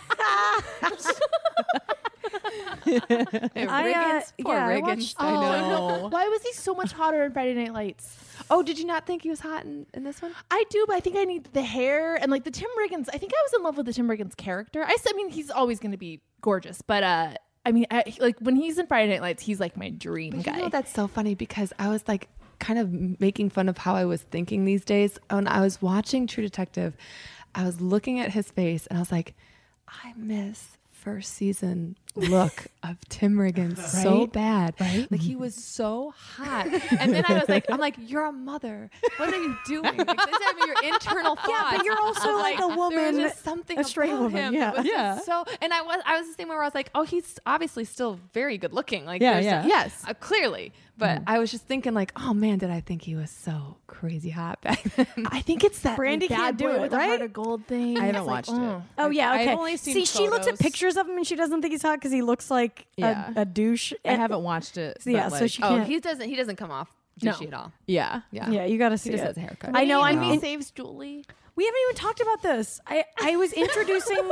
I, uh, Poor yeah, I Riggins. watched- Oh, no. Why was he so much hotter in Friday Night Lights? Oh, did you not think he was hot in, in this one? I do, but I think I need the hair and like the Tim Riggins. I think I was in love with the Tim Riggins character. I, s- I mean, he's always going to be gorgeous, but uh, I mean, I, like when he's in Friday Night Lights, he's like my dream But guy. you know, that's so funny because I was like kind of making fun of how I was thinking these days. When I was watching True Detective, I was looking at his face and I was like, I miss first season look of Tim Riggins so Right? bad. Right? Like he was so hot. And then I was like, I'm like, you're a mother. What are you doing? Like, this is your internal thoughts. Yeah, but you're also of, like a there was woman, just something a straight about woman, him yeah. that was Yeah. just so, and I was, I was the same way where I was like, oh, he's obviously still very good looking. Like, Yeah, there's- yeah. Yes. uh, clearly. But I was just thinking, like, oh man, did I think he was so crazy hot back then? I think it's that Brandy like, can't bad do boy it, with the right? heart of gold thing. I haven't It's like, watched it. mm. Oh yeah, I've okay. only seen See, she looks at photos. pictures of him and she doesn't think he's hot because he looks like Yeah. a, a douche. I haven't watched it. So, yeah, but, so like, she Oh, can't. he doesn't. He doesn't come off No. douchey at all. yeah. Yeah, Yeah, you got to see He just it. has a haircut. I know. I'm. Maybe in- saves Julie. we haven't even talked about this. I I was introducing.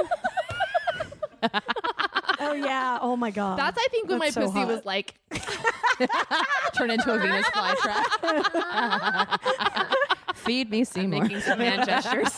Oh yeah. Oh my god. That's I think when That's my so pussy hot. was like Turn into a Venus flytrap. Feed me, Seymour. making some hand gestures.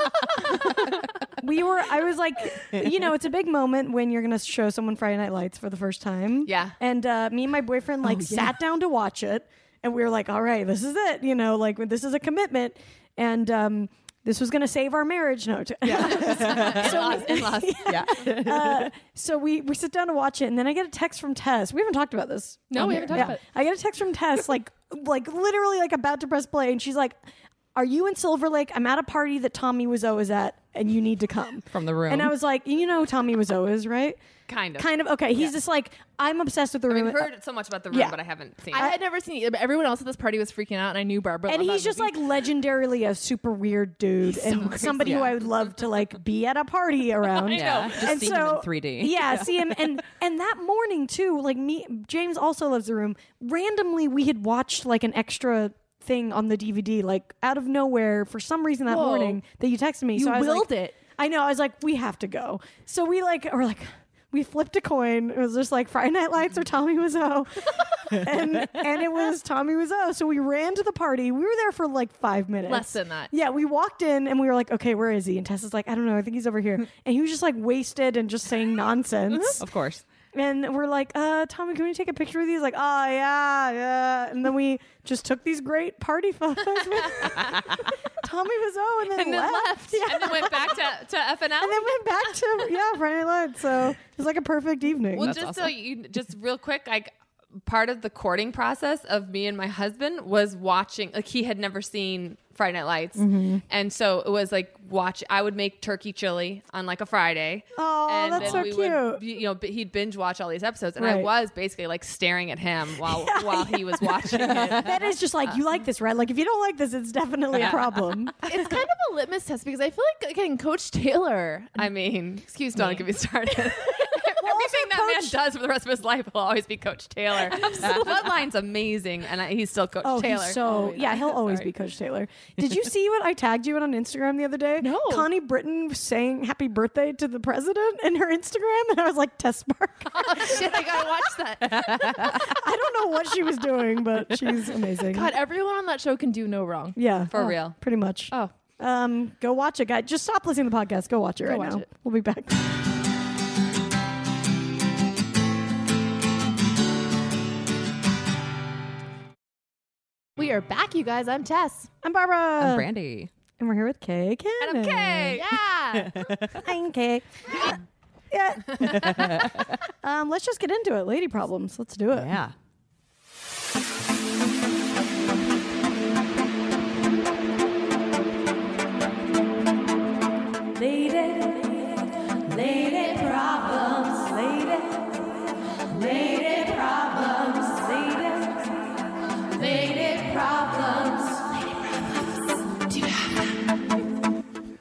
we were. I was like, you know, it's a big moment when you're gonna show someone Friday Night Lights for the first time. Yeah. And uh, me and my boyfriend like sat down to watch it, and we were like, all right, this is it. You know, like this is a commitment, and um, this was gonna save our marriage. No. t- In-laws, in-laws. Yeah. uh, so we we sit down to watch it, and then I get a text from Tess. We haven't talked about this. No, on we here. haven't talked about it. I get a text from Tess, like like literally like about to press play, and she's like, "Are you in Silver Lake? I'm at a party that Tommy Wiseau is at, and you need to come From the room. And I was like, you know who Tommy Wiseau is, right? Kind of. Kind of. Okay, he's just like, I'm obsessed with the I room. mean, heard so much about the room, Yeah. but I haven't seen I it. had never seen it, but everyone else at this party was freaking out, and I knew Barbara. and loved he's that just movie. like legendarily a super weird dude and somebody who I would love to like be at a party around. Yeah. Just and see him so in three D. Yeah, see him and and that morning too, like me James also loves the room. Randomly we had watched like an extra thing on the D V D, like out of nowhere for some reason that Whoa. morning that you texted me. You so I was willed like, it. I know, I was like, we have to go. So we like or like we flipped a coin. It was just like Friday Night Lights or Tommy Wiseau. and and it was Tommy Wiseau. So we ran to the party. We were there for like five minutes. Less than that. Yeah, we walked in and we were like, okay, where is he? And Tessa's like, I don't know. I think he's over here. And he was just like wasted and just saying nonsense. Of course. And we're like, uh, Tommy, can we take a picture with you? He's like, oh, yeah, yeah. And then we just took these great party photos with Tommy Wiseau and then and then left. left. Yeah. And then went back to, to F N L. And then went back to, yeah, Friday Night Lights. So it was like a perfect evening. Well, That's just so awesome. you, just real quick, like part of the courting process of me and my husband was watching. Like he had never seen Friday Night Lights, Mm-hmm. and so it was like watch. I would make turkey chili on like a Friday. Oh, and that's then so we cute. Would, you know, b- he'd binge watch all these episodes, and I Right. was basically like staring at him while while he was watching it. That is just like, you like this, right? Like, if you don't like this, it's definitely a problem. It's kind of a litmus test because I feel like getting Coach Taylor. I mean, Excuse don't me. get me started. Everything that man Coach- does for the rest of his life will always be Coach Taylor. Absolutely. Bloodline's amazing, and I, he's still Coach Oh, Taylor. he's so yeah, he'll always Sorry. be Coach Taylor. Did you see what I tagged you in on Instagram the other day? No. Connie Britton was saying happy birthday to the president in her Instagram, and I was like, Tess Spark. Oh shit! I gotta watch that. I don't know what she was doing, but she's amazing. God, everyone on that show can do no wrong. Yeah, For oh, real. pretty much. Oh, Um, go watch it, guys. Just stop listening to the podcast. Go watch it Go right watch now. it. We'll be back. we are back, you guys. I'm Tess. I'm Barbara. I'm Brandy. And we're here with Kay Cannon. And I'm Kay. Yeah. I'm Kay. Yeah. um, let's just get into it. Lady problems. Let's do it. Yeah. Lady, lady problems, lady, lady problems, lady, lady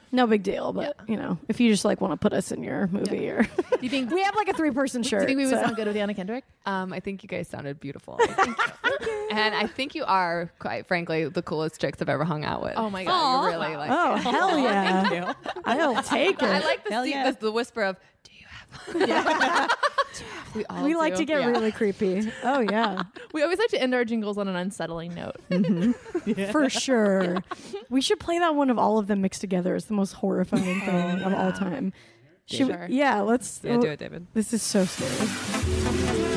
No big deal, but you know, if you just like want to put us in your movie, or Do you think we have like a three person shirt. Do you think we would so- sound good with Anna Kendrick? Um, I think you guys sounded beautiful. I think so. And I think you are, quite frankly, the coolest chicks I've ever hung out with. Oh my So God. you're really like. Oh hell yeah! I'll take it. I like the, Hell se- yeah. the, the whisper of, "Do you have?" we all we like do. to get Yeah. really creepy. Oh yeah, We always like to end our jingles on an unsettling note. for sure. We should play that one of all of them mixed together. It's the most horrifying thing of all time. Should we- Sure. yeah, let's. Yeah, do it, David. This is so scary.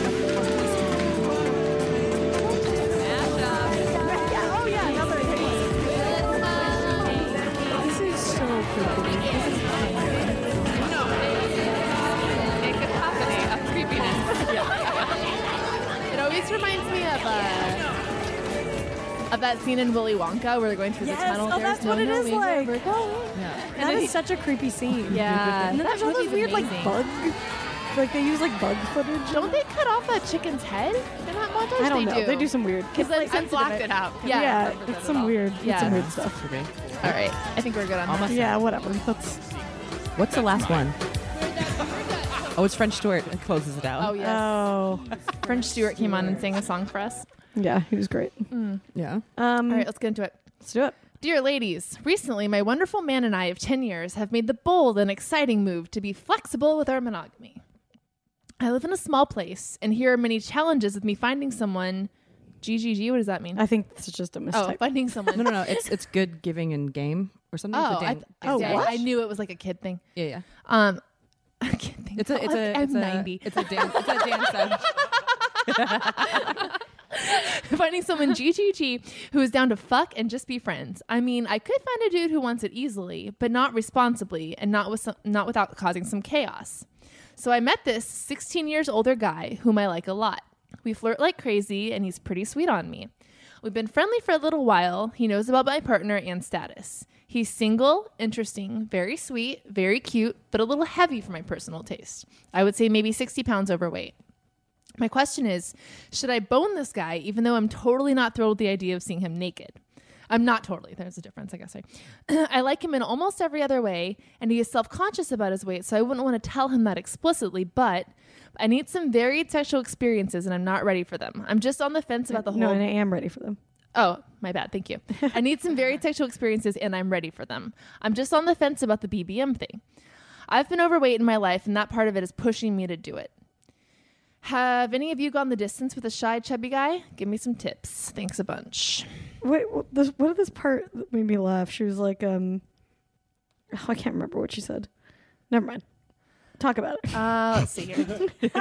Oh yeah, another This is so creepy. Make a company of creepiness. It always reminds me of uh, of that scene in Willy Wonka where they're going through Yes, the tunnel. oh, There's that's what no it is knowing where like. we're going. That then is he- such a creepy scene. Yeah, And then that there's all those movie's weird like amazing. bug, like they use like bug footage. Don't they cut off that chicken's head in that montage? I don't they know. Do. They do some weird. Because like, then I blocked it out. Yeah. Yeah, remember that it's at some all. weird. Yeah. It's some weird stuff. For me. All right, I think we're good on that. Yeah, whatever. That's What's the last one? Oh, it's French Stewart. It closes it out. Oh yes. oh French Stewart came on and sang a song for us. yeah, he was great. Yeah. Um, All right, let's get into it. let's do it. Dear ladies, recently my wonderful man and I of ten years have made the bold and exciting move to be flexible with our monogamy. I live in a small place, and here are many challenges with me finding someone. G G G, what does that mean? I think this is just a oh, mistake. finding someone. No, no, no. It's it's good giving and game or something. Oh, It's a I, Dan- th- Oh, yeah, what? I knew it was like a kid thing. yeah, yeah. Um, a kid thing. It's a it's a I'm it's ninety. A, it's a Dan. It's a Dan said. Finding someone G G G who is down to fuck and just be friends. I mean, I could find a dude who wants it easily, but not responsibly and not with some, not without causing some chaos. So I met this sixteen years older guy whom I like a lot. We flirt like crazy and he's pretty sweet on me. We've been friendly for a little while. He knows about my partner and status. He's single, interesting, very sweet, very cute, but a little heavy for my personal taste. I would say maybe sixty pounds overweight. My question is, should I bone this guy even though I'm totally not thrilled with the idea of seeing him naked? I'm not totally. There's a difference, I guess. I, I like him in almost every other way, and he is self-conscious about his weight, so I wouldn't want to tell him that explicitly, but I need some varied sexual experiences, and I'm not ready for them. I'm just on the fence about the whole... No, and I am ready for them. Oh, my bad. Thank you. I need some varied sexual experiences, and I'm ready for them. I'm just on the fence about the B B M thing. I've been overweight in my life, and that part of it is pushing me to do it. Have any of you gone the distance with a shy, chubby guy? Give me some tips. Thanks a bunch. Wait, what, this, what did this part that made me laugh? She was like, um, oh, I can't remember what she said. Never mind. Talk about it. Uh, let's see here.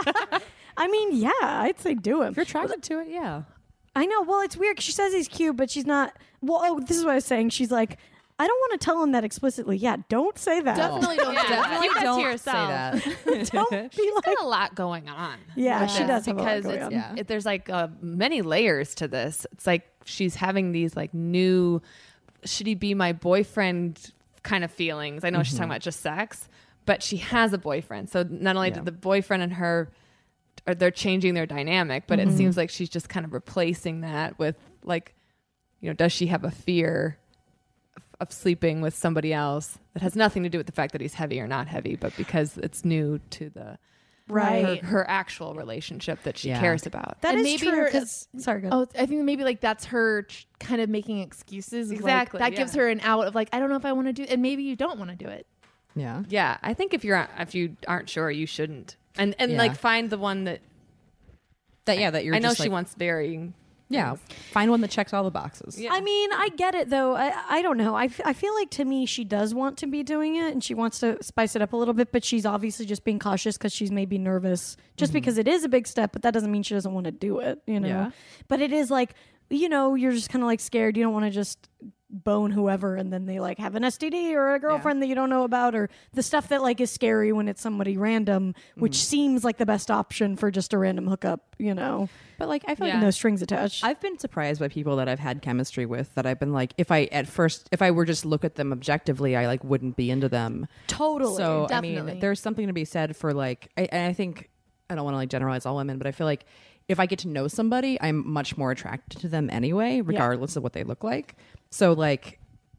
I mean, yeah, I'd say do him. If you're attracted to it, yeah. I know. Well, it's weird 'cause she says he's cute, but she's not. Well, oh, this is what I was saying. She's like, I don't want to tell him that explicitly. Yeah, don't say that. Definitely don't Yeah, say that. definitely Keep that to don't yourself. say that. Don't be She's like, got a lot going on. yeah, Yeah. she does have because a lot it's, going on. Yeah. it, there's like uh, many layers to this. It's like she's having these like new, should he be my boyfriend kind of feelings. I know she's talking about just sex, but she has a boyfriend. So not only Yeah. did the boyfriend and her, or they're changing their dynamic, but it seems like she's just kind of replacing that with like, you know, does she have a fear of, of sleeping with somebody else that has nothing to do with the fact that he's heavy or not heavy, but because it's new to the Right. her, her actual relationship that she Yeah. cares about. That And is maybe true. her- 'cause- sorry, go ahead. Oh, I think maybe like that's her ch- kind of making excuses. of, like, Exactly, that yeah. gives her an out of like, I don't know if I want to do, and maybe you don't want to do it. Yeah. Yeah, I think if you're if you aren't sure, you shouldn't, and and Yeah. like find the one that That yeah, that you're I know just she like, wants varying. Yeah. Find one that checks all the boxes. Yeah. I mean, I get it though. I, I don't know. I, f- I feel like to me, she does want to be doing it and she wants to spice it up a little bit, but she's obviously just being cautious because she's maybe nervous just because it is a big step, but that doesn't mean she doesn't want to do it, you know? Yeah. But it is like, you know, you're just kind of like scared. You don't want to just bone whoever and then they like have an S T D or a girlfriend that you don't know about, or the stuff that like is scary when it's somebody random, which seems like the best option for just a random hookup, you know? But like I feel Yeah. like No strings attached. I've been surprised by people that I've had chemistry with that I've been like, if I at first, if I were just look at them objectively, I like wouldn't be into them. totally. So I Definitely. mean, there's something to be said for like, I, and I think I don't want to like generalize all women, but I feel like if I get to know somebody, I'm much more attracted to them anyway, regardless of what they look like. So like,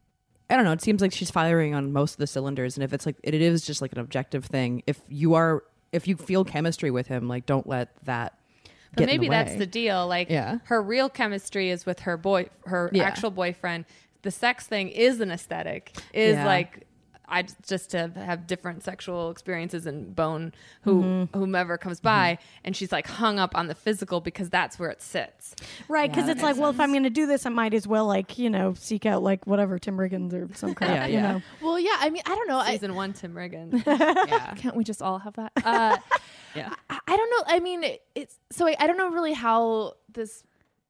I don't know. It seems like she's firing on most of the cylinders, and if it's like it is just like an objective thing. If you are, if you feel chemistry with him, like don't let that. But get in maybe the that's way. the deal. Like Yeah. her real chemistry is with her boy, her Yeah. actual boyfriend. The sex thing is an aesthetic. Is Yeah. like I just to have different sexual experiences and bone who Mm-hmm. whomever comes by, and she's like hung up on the physical because that's where it sits. Right, because it's like, well, if I'm going to do this, I might as well, like, you know, seek out, like, whatever, Tim Riggins or some crap, Yeah, you yeah. know. Well, yeah. I mean, I don't know. I, Season one, Tim Riggins. Yeah. can't we just all have that? Uh, Yeah. I, I don't know. I mean, it, it's so I, I don't know really how this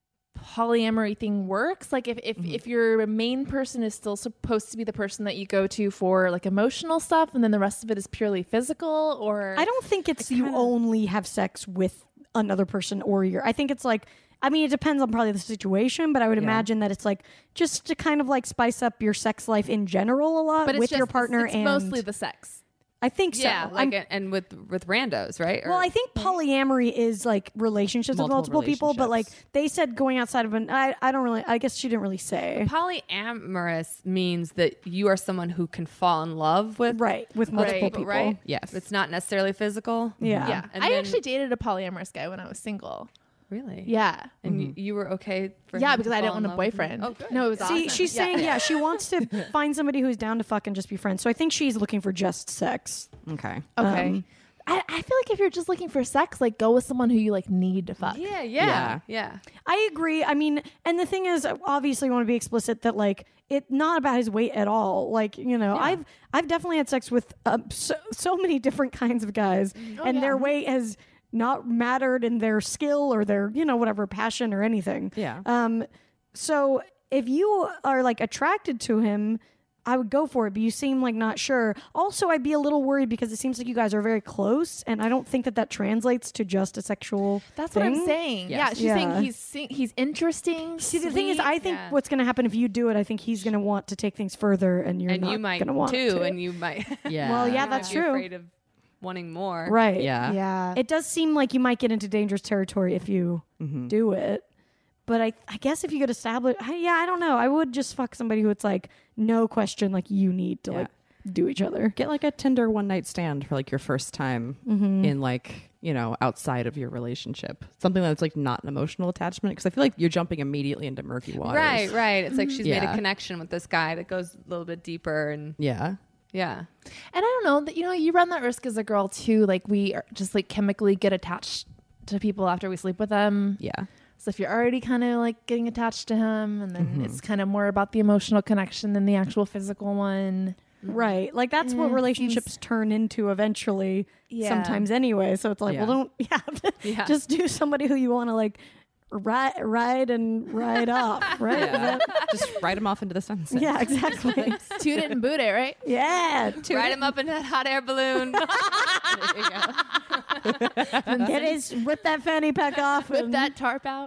polyamory thing works. Like, if if, if your main person is still supposed to be the person that you go to for like emotional stuff, and then the rest of it is purely physical, or I don't think it's I you kinda- only have sex with another person or your. I think it's like, I mean, it depends on probably the situation, but I would Yeah. imagine that it's like just to kind of like spice up your sex life in general a lot but it's with just your the- partner. it's and mostly the sex. I think so. Yeah, I'm- like and with with randos, right? Or- well, I think polyamory is like relationships with Multiple multiple people, but like relationships. they said going outside of an. I, I don't really. I guess she didn't really say. polyamorous means that you are someone who can fall in love with Right, with multiple Right, people. right? Yes. It's not necessarily physical. Yeah. Yeah, And I then- actually dated a polyamorous guy when I was single. Really? Yeah, And you, you were okay for yeah, him because to I didn't fall in want a love with him? boyfriend. Oh, good. No, it was See, awesome. she's Yeah. saying, yeah, she wants to find somebody who's down to fucking just be friends. So I think she's looking for just sex. Okay. Okay. Um, I, I feel like if you're just looking for sex, like go with someone who you like need to fuck. Yeah, yeah, Yeah. yeah. I agree. I mean, and the thing is, obviously, I want to be explicit that like it's not about his weight at all. Like, you know, I've I've definitely had sex with uh, so so many different kinds of guys, and yeah. their weight has not mattered in their skill or their, you know, whatever passion or anything. Yeah. Um. So if you are like attracted to him, I would go for it, but you seem like not sure. Also, I'd be a little worried because it seems like you guys are very close, and I don't think that that translates to just a sexual. That's thing. what I'm saying. Yes. Yeah, she's Yeah. saying he's sing- he's interesting. See, the thing is, sweet. I think Yeah. what's going to happen if you do it, I think he's going to want to take things further, and you're And not you might going to want too, to. and you might. Yeah. Well, yeah, you that's might be true. Afraid of wanting more. Right. Yeah. yeah. It does seem like you might get into dangerous territory if you Mm-hmm. do it. But I, I guess if you could establish, I, yeah, I don't know. I would just fuck somebody who it's like no question, like you need to Yeah. like do each other. Get like a Tinder one night stand for like your first time Mm-hmm. in like, you know, outside of your relationship. Something that's like not an emotional attachment. Because I feel like you're jumping immediately into murky waters. Right, right. It's like she's made a Yeah. connection with this guy that goes a little bit deeper, and Yeah. yeah, And I don't know that you know you run that risk as a girl too. Like we are just like chemically get attached to people after we sleep with them. Yeah. So if you're already kind of like getting attached to him, and then Mm-hmm. it's kind of more about the emotional connection than the actual physical one. Right. Like that's what Eh, relationships turn into eventually Yeah. sometimes anyway. So it's like, Yeah. well, don't, yeah, Yeah. just do somebody who you want to like ride, ride and ride off. Right. Is Yeah. that- Just ride them off into the sunset. yeah, exactly. Toot it and boot it, right? yeah. to ride him up in that hot air balloon. Get his, whip that fanny pack off. Whip and- that tarp out.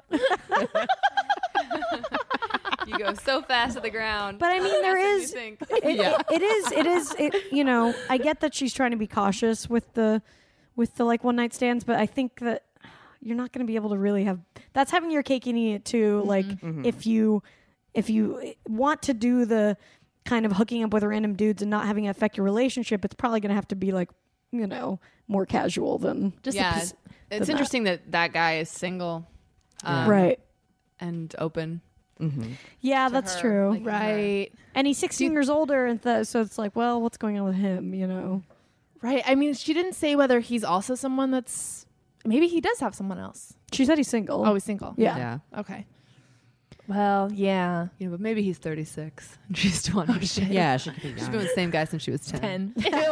You go so fast to the ground. But I mean, there Faster than is, you think. it, it, it is, it is, it, you know, I get that she's trying to be cautious with the, with the like one night stands, but I think that you're not going to be able to really have, that's having your cake and eat it too. Like if you, if you want to do the kind of hooking up with random dudes and not having it affect your relationship, it's probably going to have to be like, you know, more casual than Just a yeah, piece- it's that. interesting that that guy is single, um, right. and open. Mm-hmm. Yeah, to that's her, true. like- right. And he's sixteen years older, and th- so it's like, well, what's going on with him? You know. Right. I mean, she didn't say whether he's also someone that's maybe he does have someone else. She said he's single. Oh, he's single. yeah. Yeah. Okay. Well, yeah. You know, but maybe he's thirty-six and she's twenty. Oh shit. Yeah. She could be She's young. been with the same guy since she was ten. Ten.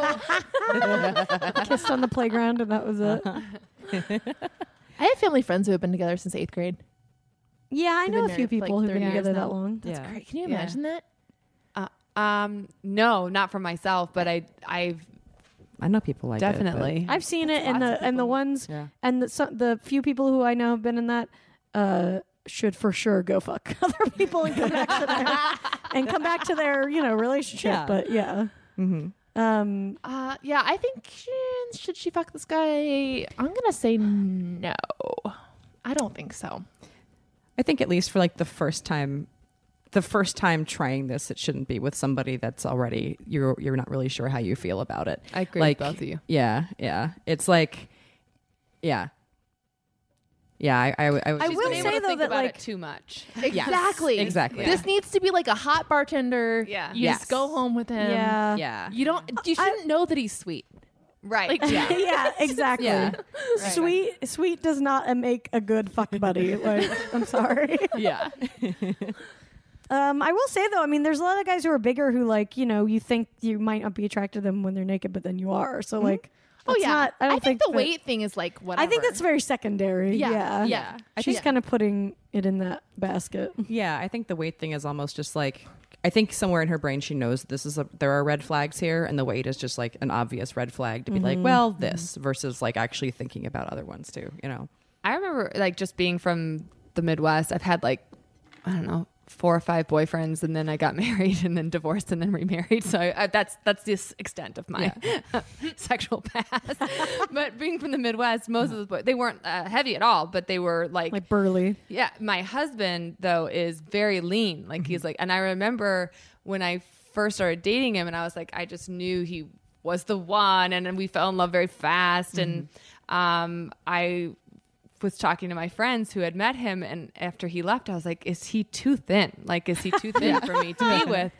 Kissed on the playground, and that was it. I have family friends who have been together since eighth grade. Yeah, I They've know been a few married for, like, people who've been thirty years together that now. long. That's Yeah. great. Can you Yeah. imagine that? Uh, um, no, not for myself, but I, I've I know people like it, but- definitely. I've seen it, and Lots of the and the people. ones Yeah. and the so, the few people who I know have been in that uh, should for sure go fuck other people and come back to their and come back to their you know relationship. Yeah. But yeah, Mm-hmm. um, Uh, yeah, I think she, should she fuck this guy? I'm gonna say no. I don't think so. I think at least for like the first time the first time trying this, it shouldn't be with somebody that's already you're you're not really sure how you feel about it. I agree like, with both of you. Yeah, yeah. It's like, yeah, yeah. I I, I, was I just will Been saying- able say, to though, think that, about like- it too much. Exactly. exactly. This needs to be like a hot bartender. Yeah. You Yes. just go home with him. Yeah. yeah, You don't. You shouldn't know that he's sweet. Right. Like, yeah. yeah, exactly. Yeah. Sweet, sweet does not uh, make a good fuck buddy. Like, I'm sorry. yeah. Um, I will say though, I mean, there's a lot of guys who are bigger who, like, you know, you think you might not be attracted to them when they're naked, but then you are. So like, Oh that's yeah. not, I don't think, think, the that- weight thing is like whatever. I think that's very secondary. Yeah. Yeah, Yeah. I She's think- kind of putting it in that basket. Yeah, I think the weight thing is almost just like I think somewhere in her brain she knows this is a, there are red flags here, and the weight is just like an obvious red flag to be like, well, this versus like actually thinking about other ones too. You know? I remember like just being from the Midwest. I've had like, I don't know, four or five boyfriends, and then I got married and then divorced and then remarried. So I, I, that's that's this extent of my sexual past. But being from the Midwest, most of the boys, they weren't uh, heavy at all, but they were like, Like burly. yeah. My husband though is very lean. Like he's like, and I remember when I first started dating him, and I was like, I just knew he was the one, and then we fell in love very fast. And um, I was talking to my friends who had met him, and after he left, I was like, is he too thin? Like, is he too thin for me to be with?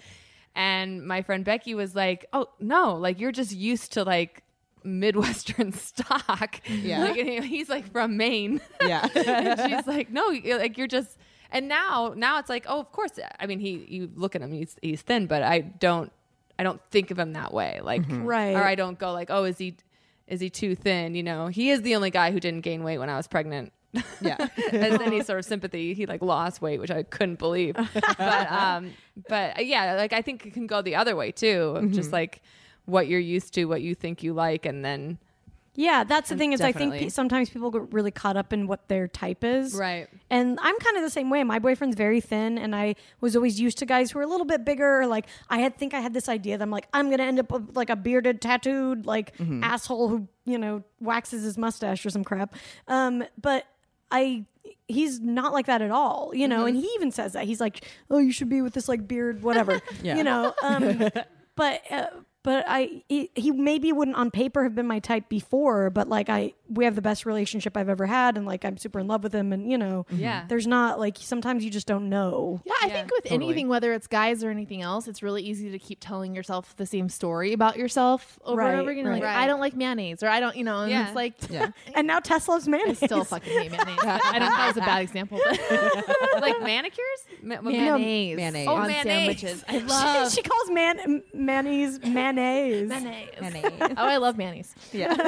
And my friend Becky was like, oh no, like you're just used to like Midwestern stock. Yeah. Like, and he- he's like from Maine. Yeah. And she's like, no, you're, like you're just. And now, now it's like, oh, of course. I mean, he, you look at him, he's he's thin, but I don't, I don't think of him that way. Like, Right. or I don't go like, oh, is he, is he too thin? You know, he is the only guy who didn't gain weight when I was pregnant. Yeah. As any sort of sympathy, he like lost weight, which I couldn't believe. But um, but uh, yeah, like I think it can go the other way too, of just like what you're used to, what you think you like, and then Yeah, that's the thing is I think Definitely. pe- sometimes people get really caught up in what their type is. right. And I'm kind of the same way. My boyfriend's very thin, and I was always used to guys who are a little bit bigger. Like I had think I had this idea that I'm like I'm gonna end up with like a bearded, tattooed like asshole who you know waxes his mustache or some crap. Um, but I he's not like that at all, you know. And he even says that he's like, oh, you should be with this like beard, whatever, Yeah. you know. Um, but. Uh, But I, he, he maybe wouldn't on paper have been my type before, but like I, we have the best relationship I've ever had, and like I'm super in love with him, and you know, Yeah. there's not like sometimes you just don't know. Yeah, I Yeah, think with totally. anything, whether it's guys or anything else, it's really easy to keep telling yourself the same story about yourself over Right, and over again. Like, right. I don't like mayonnaise, or I don't, you know, and Yeah. it's like, Yeah. And now Tess loves I mayonnaise. still fucking hate mayonnaise. I don't. That was a bad example. But Like manicures, Ma- ma- mayonnaise, mayonnaise. on Oh, mayonnaise. sandwiches. I she, love she calls man m- mayonnaise mayonnaise. mayonnaise. Oh, I love mayonnaise.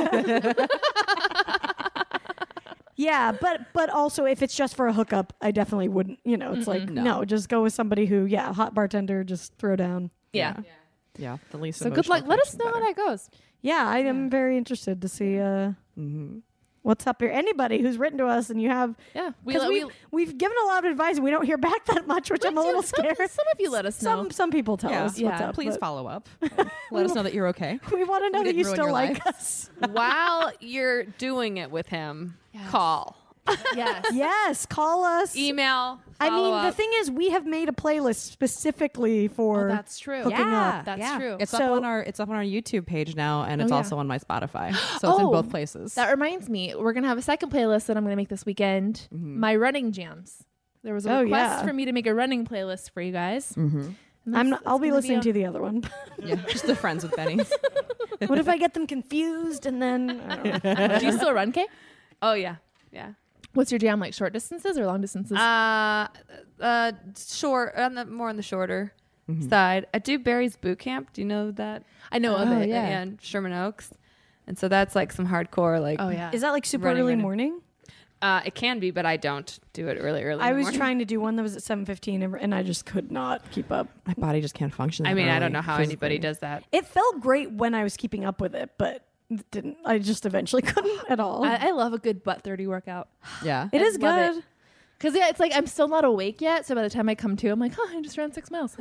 Yeah, but but also if it's just for a hookup, I definitely wouldn't. You know, it's like No. no. just go with somebody who, yeah, hot bartender, just throw down. Yeah. Yeah. The least. So good luck. emotional Let us connection, know how better. that goes. Yeah, I am very interested to see uh, what's up here. Anybody who's written to us and you have, Yeah, we, because let- we, we we've given a lot of advice and we don't hear back that much, which I'm a little some, scared. some of you let us know. Some some people tell Yeah. us what's Yeah. up. Please but follow up. Let us know that you're okay. We want to know We that didn't you ruin still your like life. us. while you're doing it with him, Yes. call, Yes. Yes, call us. email. I mean, follow the up. thing is, we have made a playlist specifically for. Oh, that's true. hooking Yeah, up. That's yeah. true. It's So- up on our it's up on our YouTube page now, and it's Oh, yeah. also on my Spotify. So it's in Oh, both places. That reminds me, we're gonna have a second playlist that I'm gonna make this weekend. My running jams. There was a Oh, request yeah. for me to make a running playlist for you guys. mm-hmm. I'm not, I'll be listening to the other one. Yeah, just the friends with Benny's. What if I get them confused and then? I don't know. Do you still run, Kay? Oh yeah, yeah. What's your jam like? Short distances or long distances? Uh, uh, short on the more on the shorter side. I do Barry's Boot Camp. Do you know that? I know of oh, it. yeah. in Sherman Oaks, and so that's like some hardcore. Like, Oh yeah. Is that like super Running, early running. morning? uh, it can be, but I don't do it really early. I in the was morning. trying to do one that was at seven fifteen, and, and I just could not keep up. My body just can't function. I that mean, I early don't know how physically. anybody does that. It felt great when I was keeping up with it, but it didn't. I just eventually couldn't at all. I, I love a good butt thirty workout. Yeah. It I is love good. Because yeah, it's like I'm still not awake yet. So by the time I come to, I'm like, oh, I just ran six miles.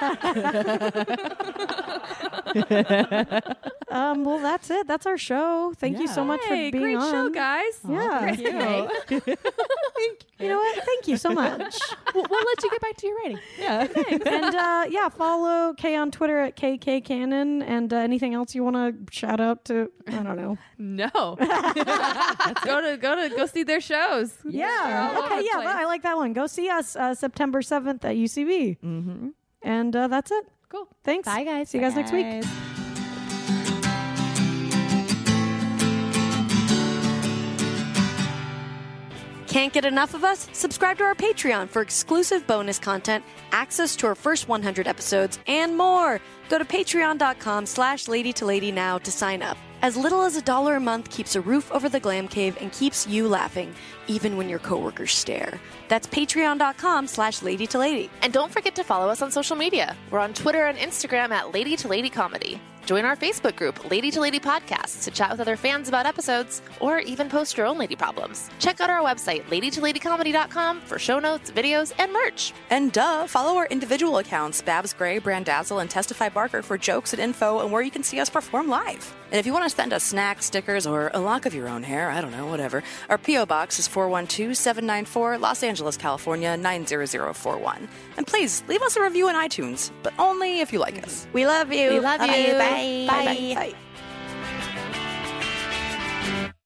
Um, well, that's it. That's our show. Thank you so much Hey, for being great on. show, guys. Yeah. Thank you. You know what? Thank you so much. we'll, we'll let you get back to your writing. Yeah. And uh, yeah, follow Kay on Twitter at K K Cannon. And uh, anything else you want to shout out to? I don't know. No. go to go to go see their shows. Yeah. all over Okay. the Yeah. place. I like that one. Go see us uh, September seventh at U C B. Mm-hmm. And uh, that's it. Cool. Thanks. Bye, guys. See you guys next week. Can't get enough of us? Subscribe to our Patreon for exclusive bonus content, access to our first one hundred episodes, and more. Go to patreon.com slash lady to lady now to sign up. As little as a dollar a month keeps a roof over the glam cave and keeps you laughing, even when your coworkers stare. That's patreon.com slash lady to lady. And don't forget to follow us on social media. We're on Twitter and Instagram at Lady to Lady Comedy. Join our Facebook group, Lady to Lady Podcasts, to chat with other fans about episodes, or even post your own lady problems. Check out our website, lady to lady comedy dot com, for show notes, videos, and merch. And duh, follow our individual accounts, Babs Gray, Brandazzle, and Testify Barker, for jokes and info and where you can see us perform live. And if you want to send us snacks, stickers, or a lock of your own hair, I don't know, whatever, our P O Box is four one two, seven nine four, Los Angeles, California, nine zero zero four one. And please, leave us a review on iTunes, but only if you like us. We love you. We love you. Bye. Bye. Bye. Bye.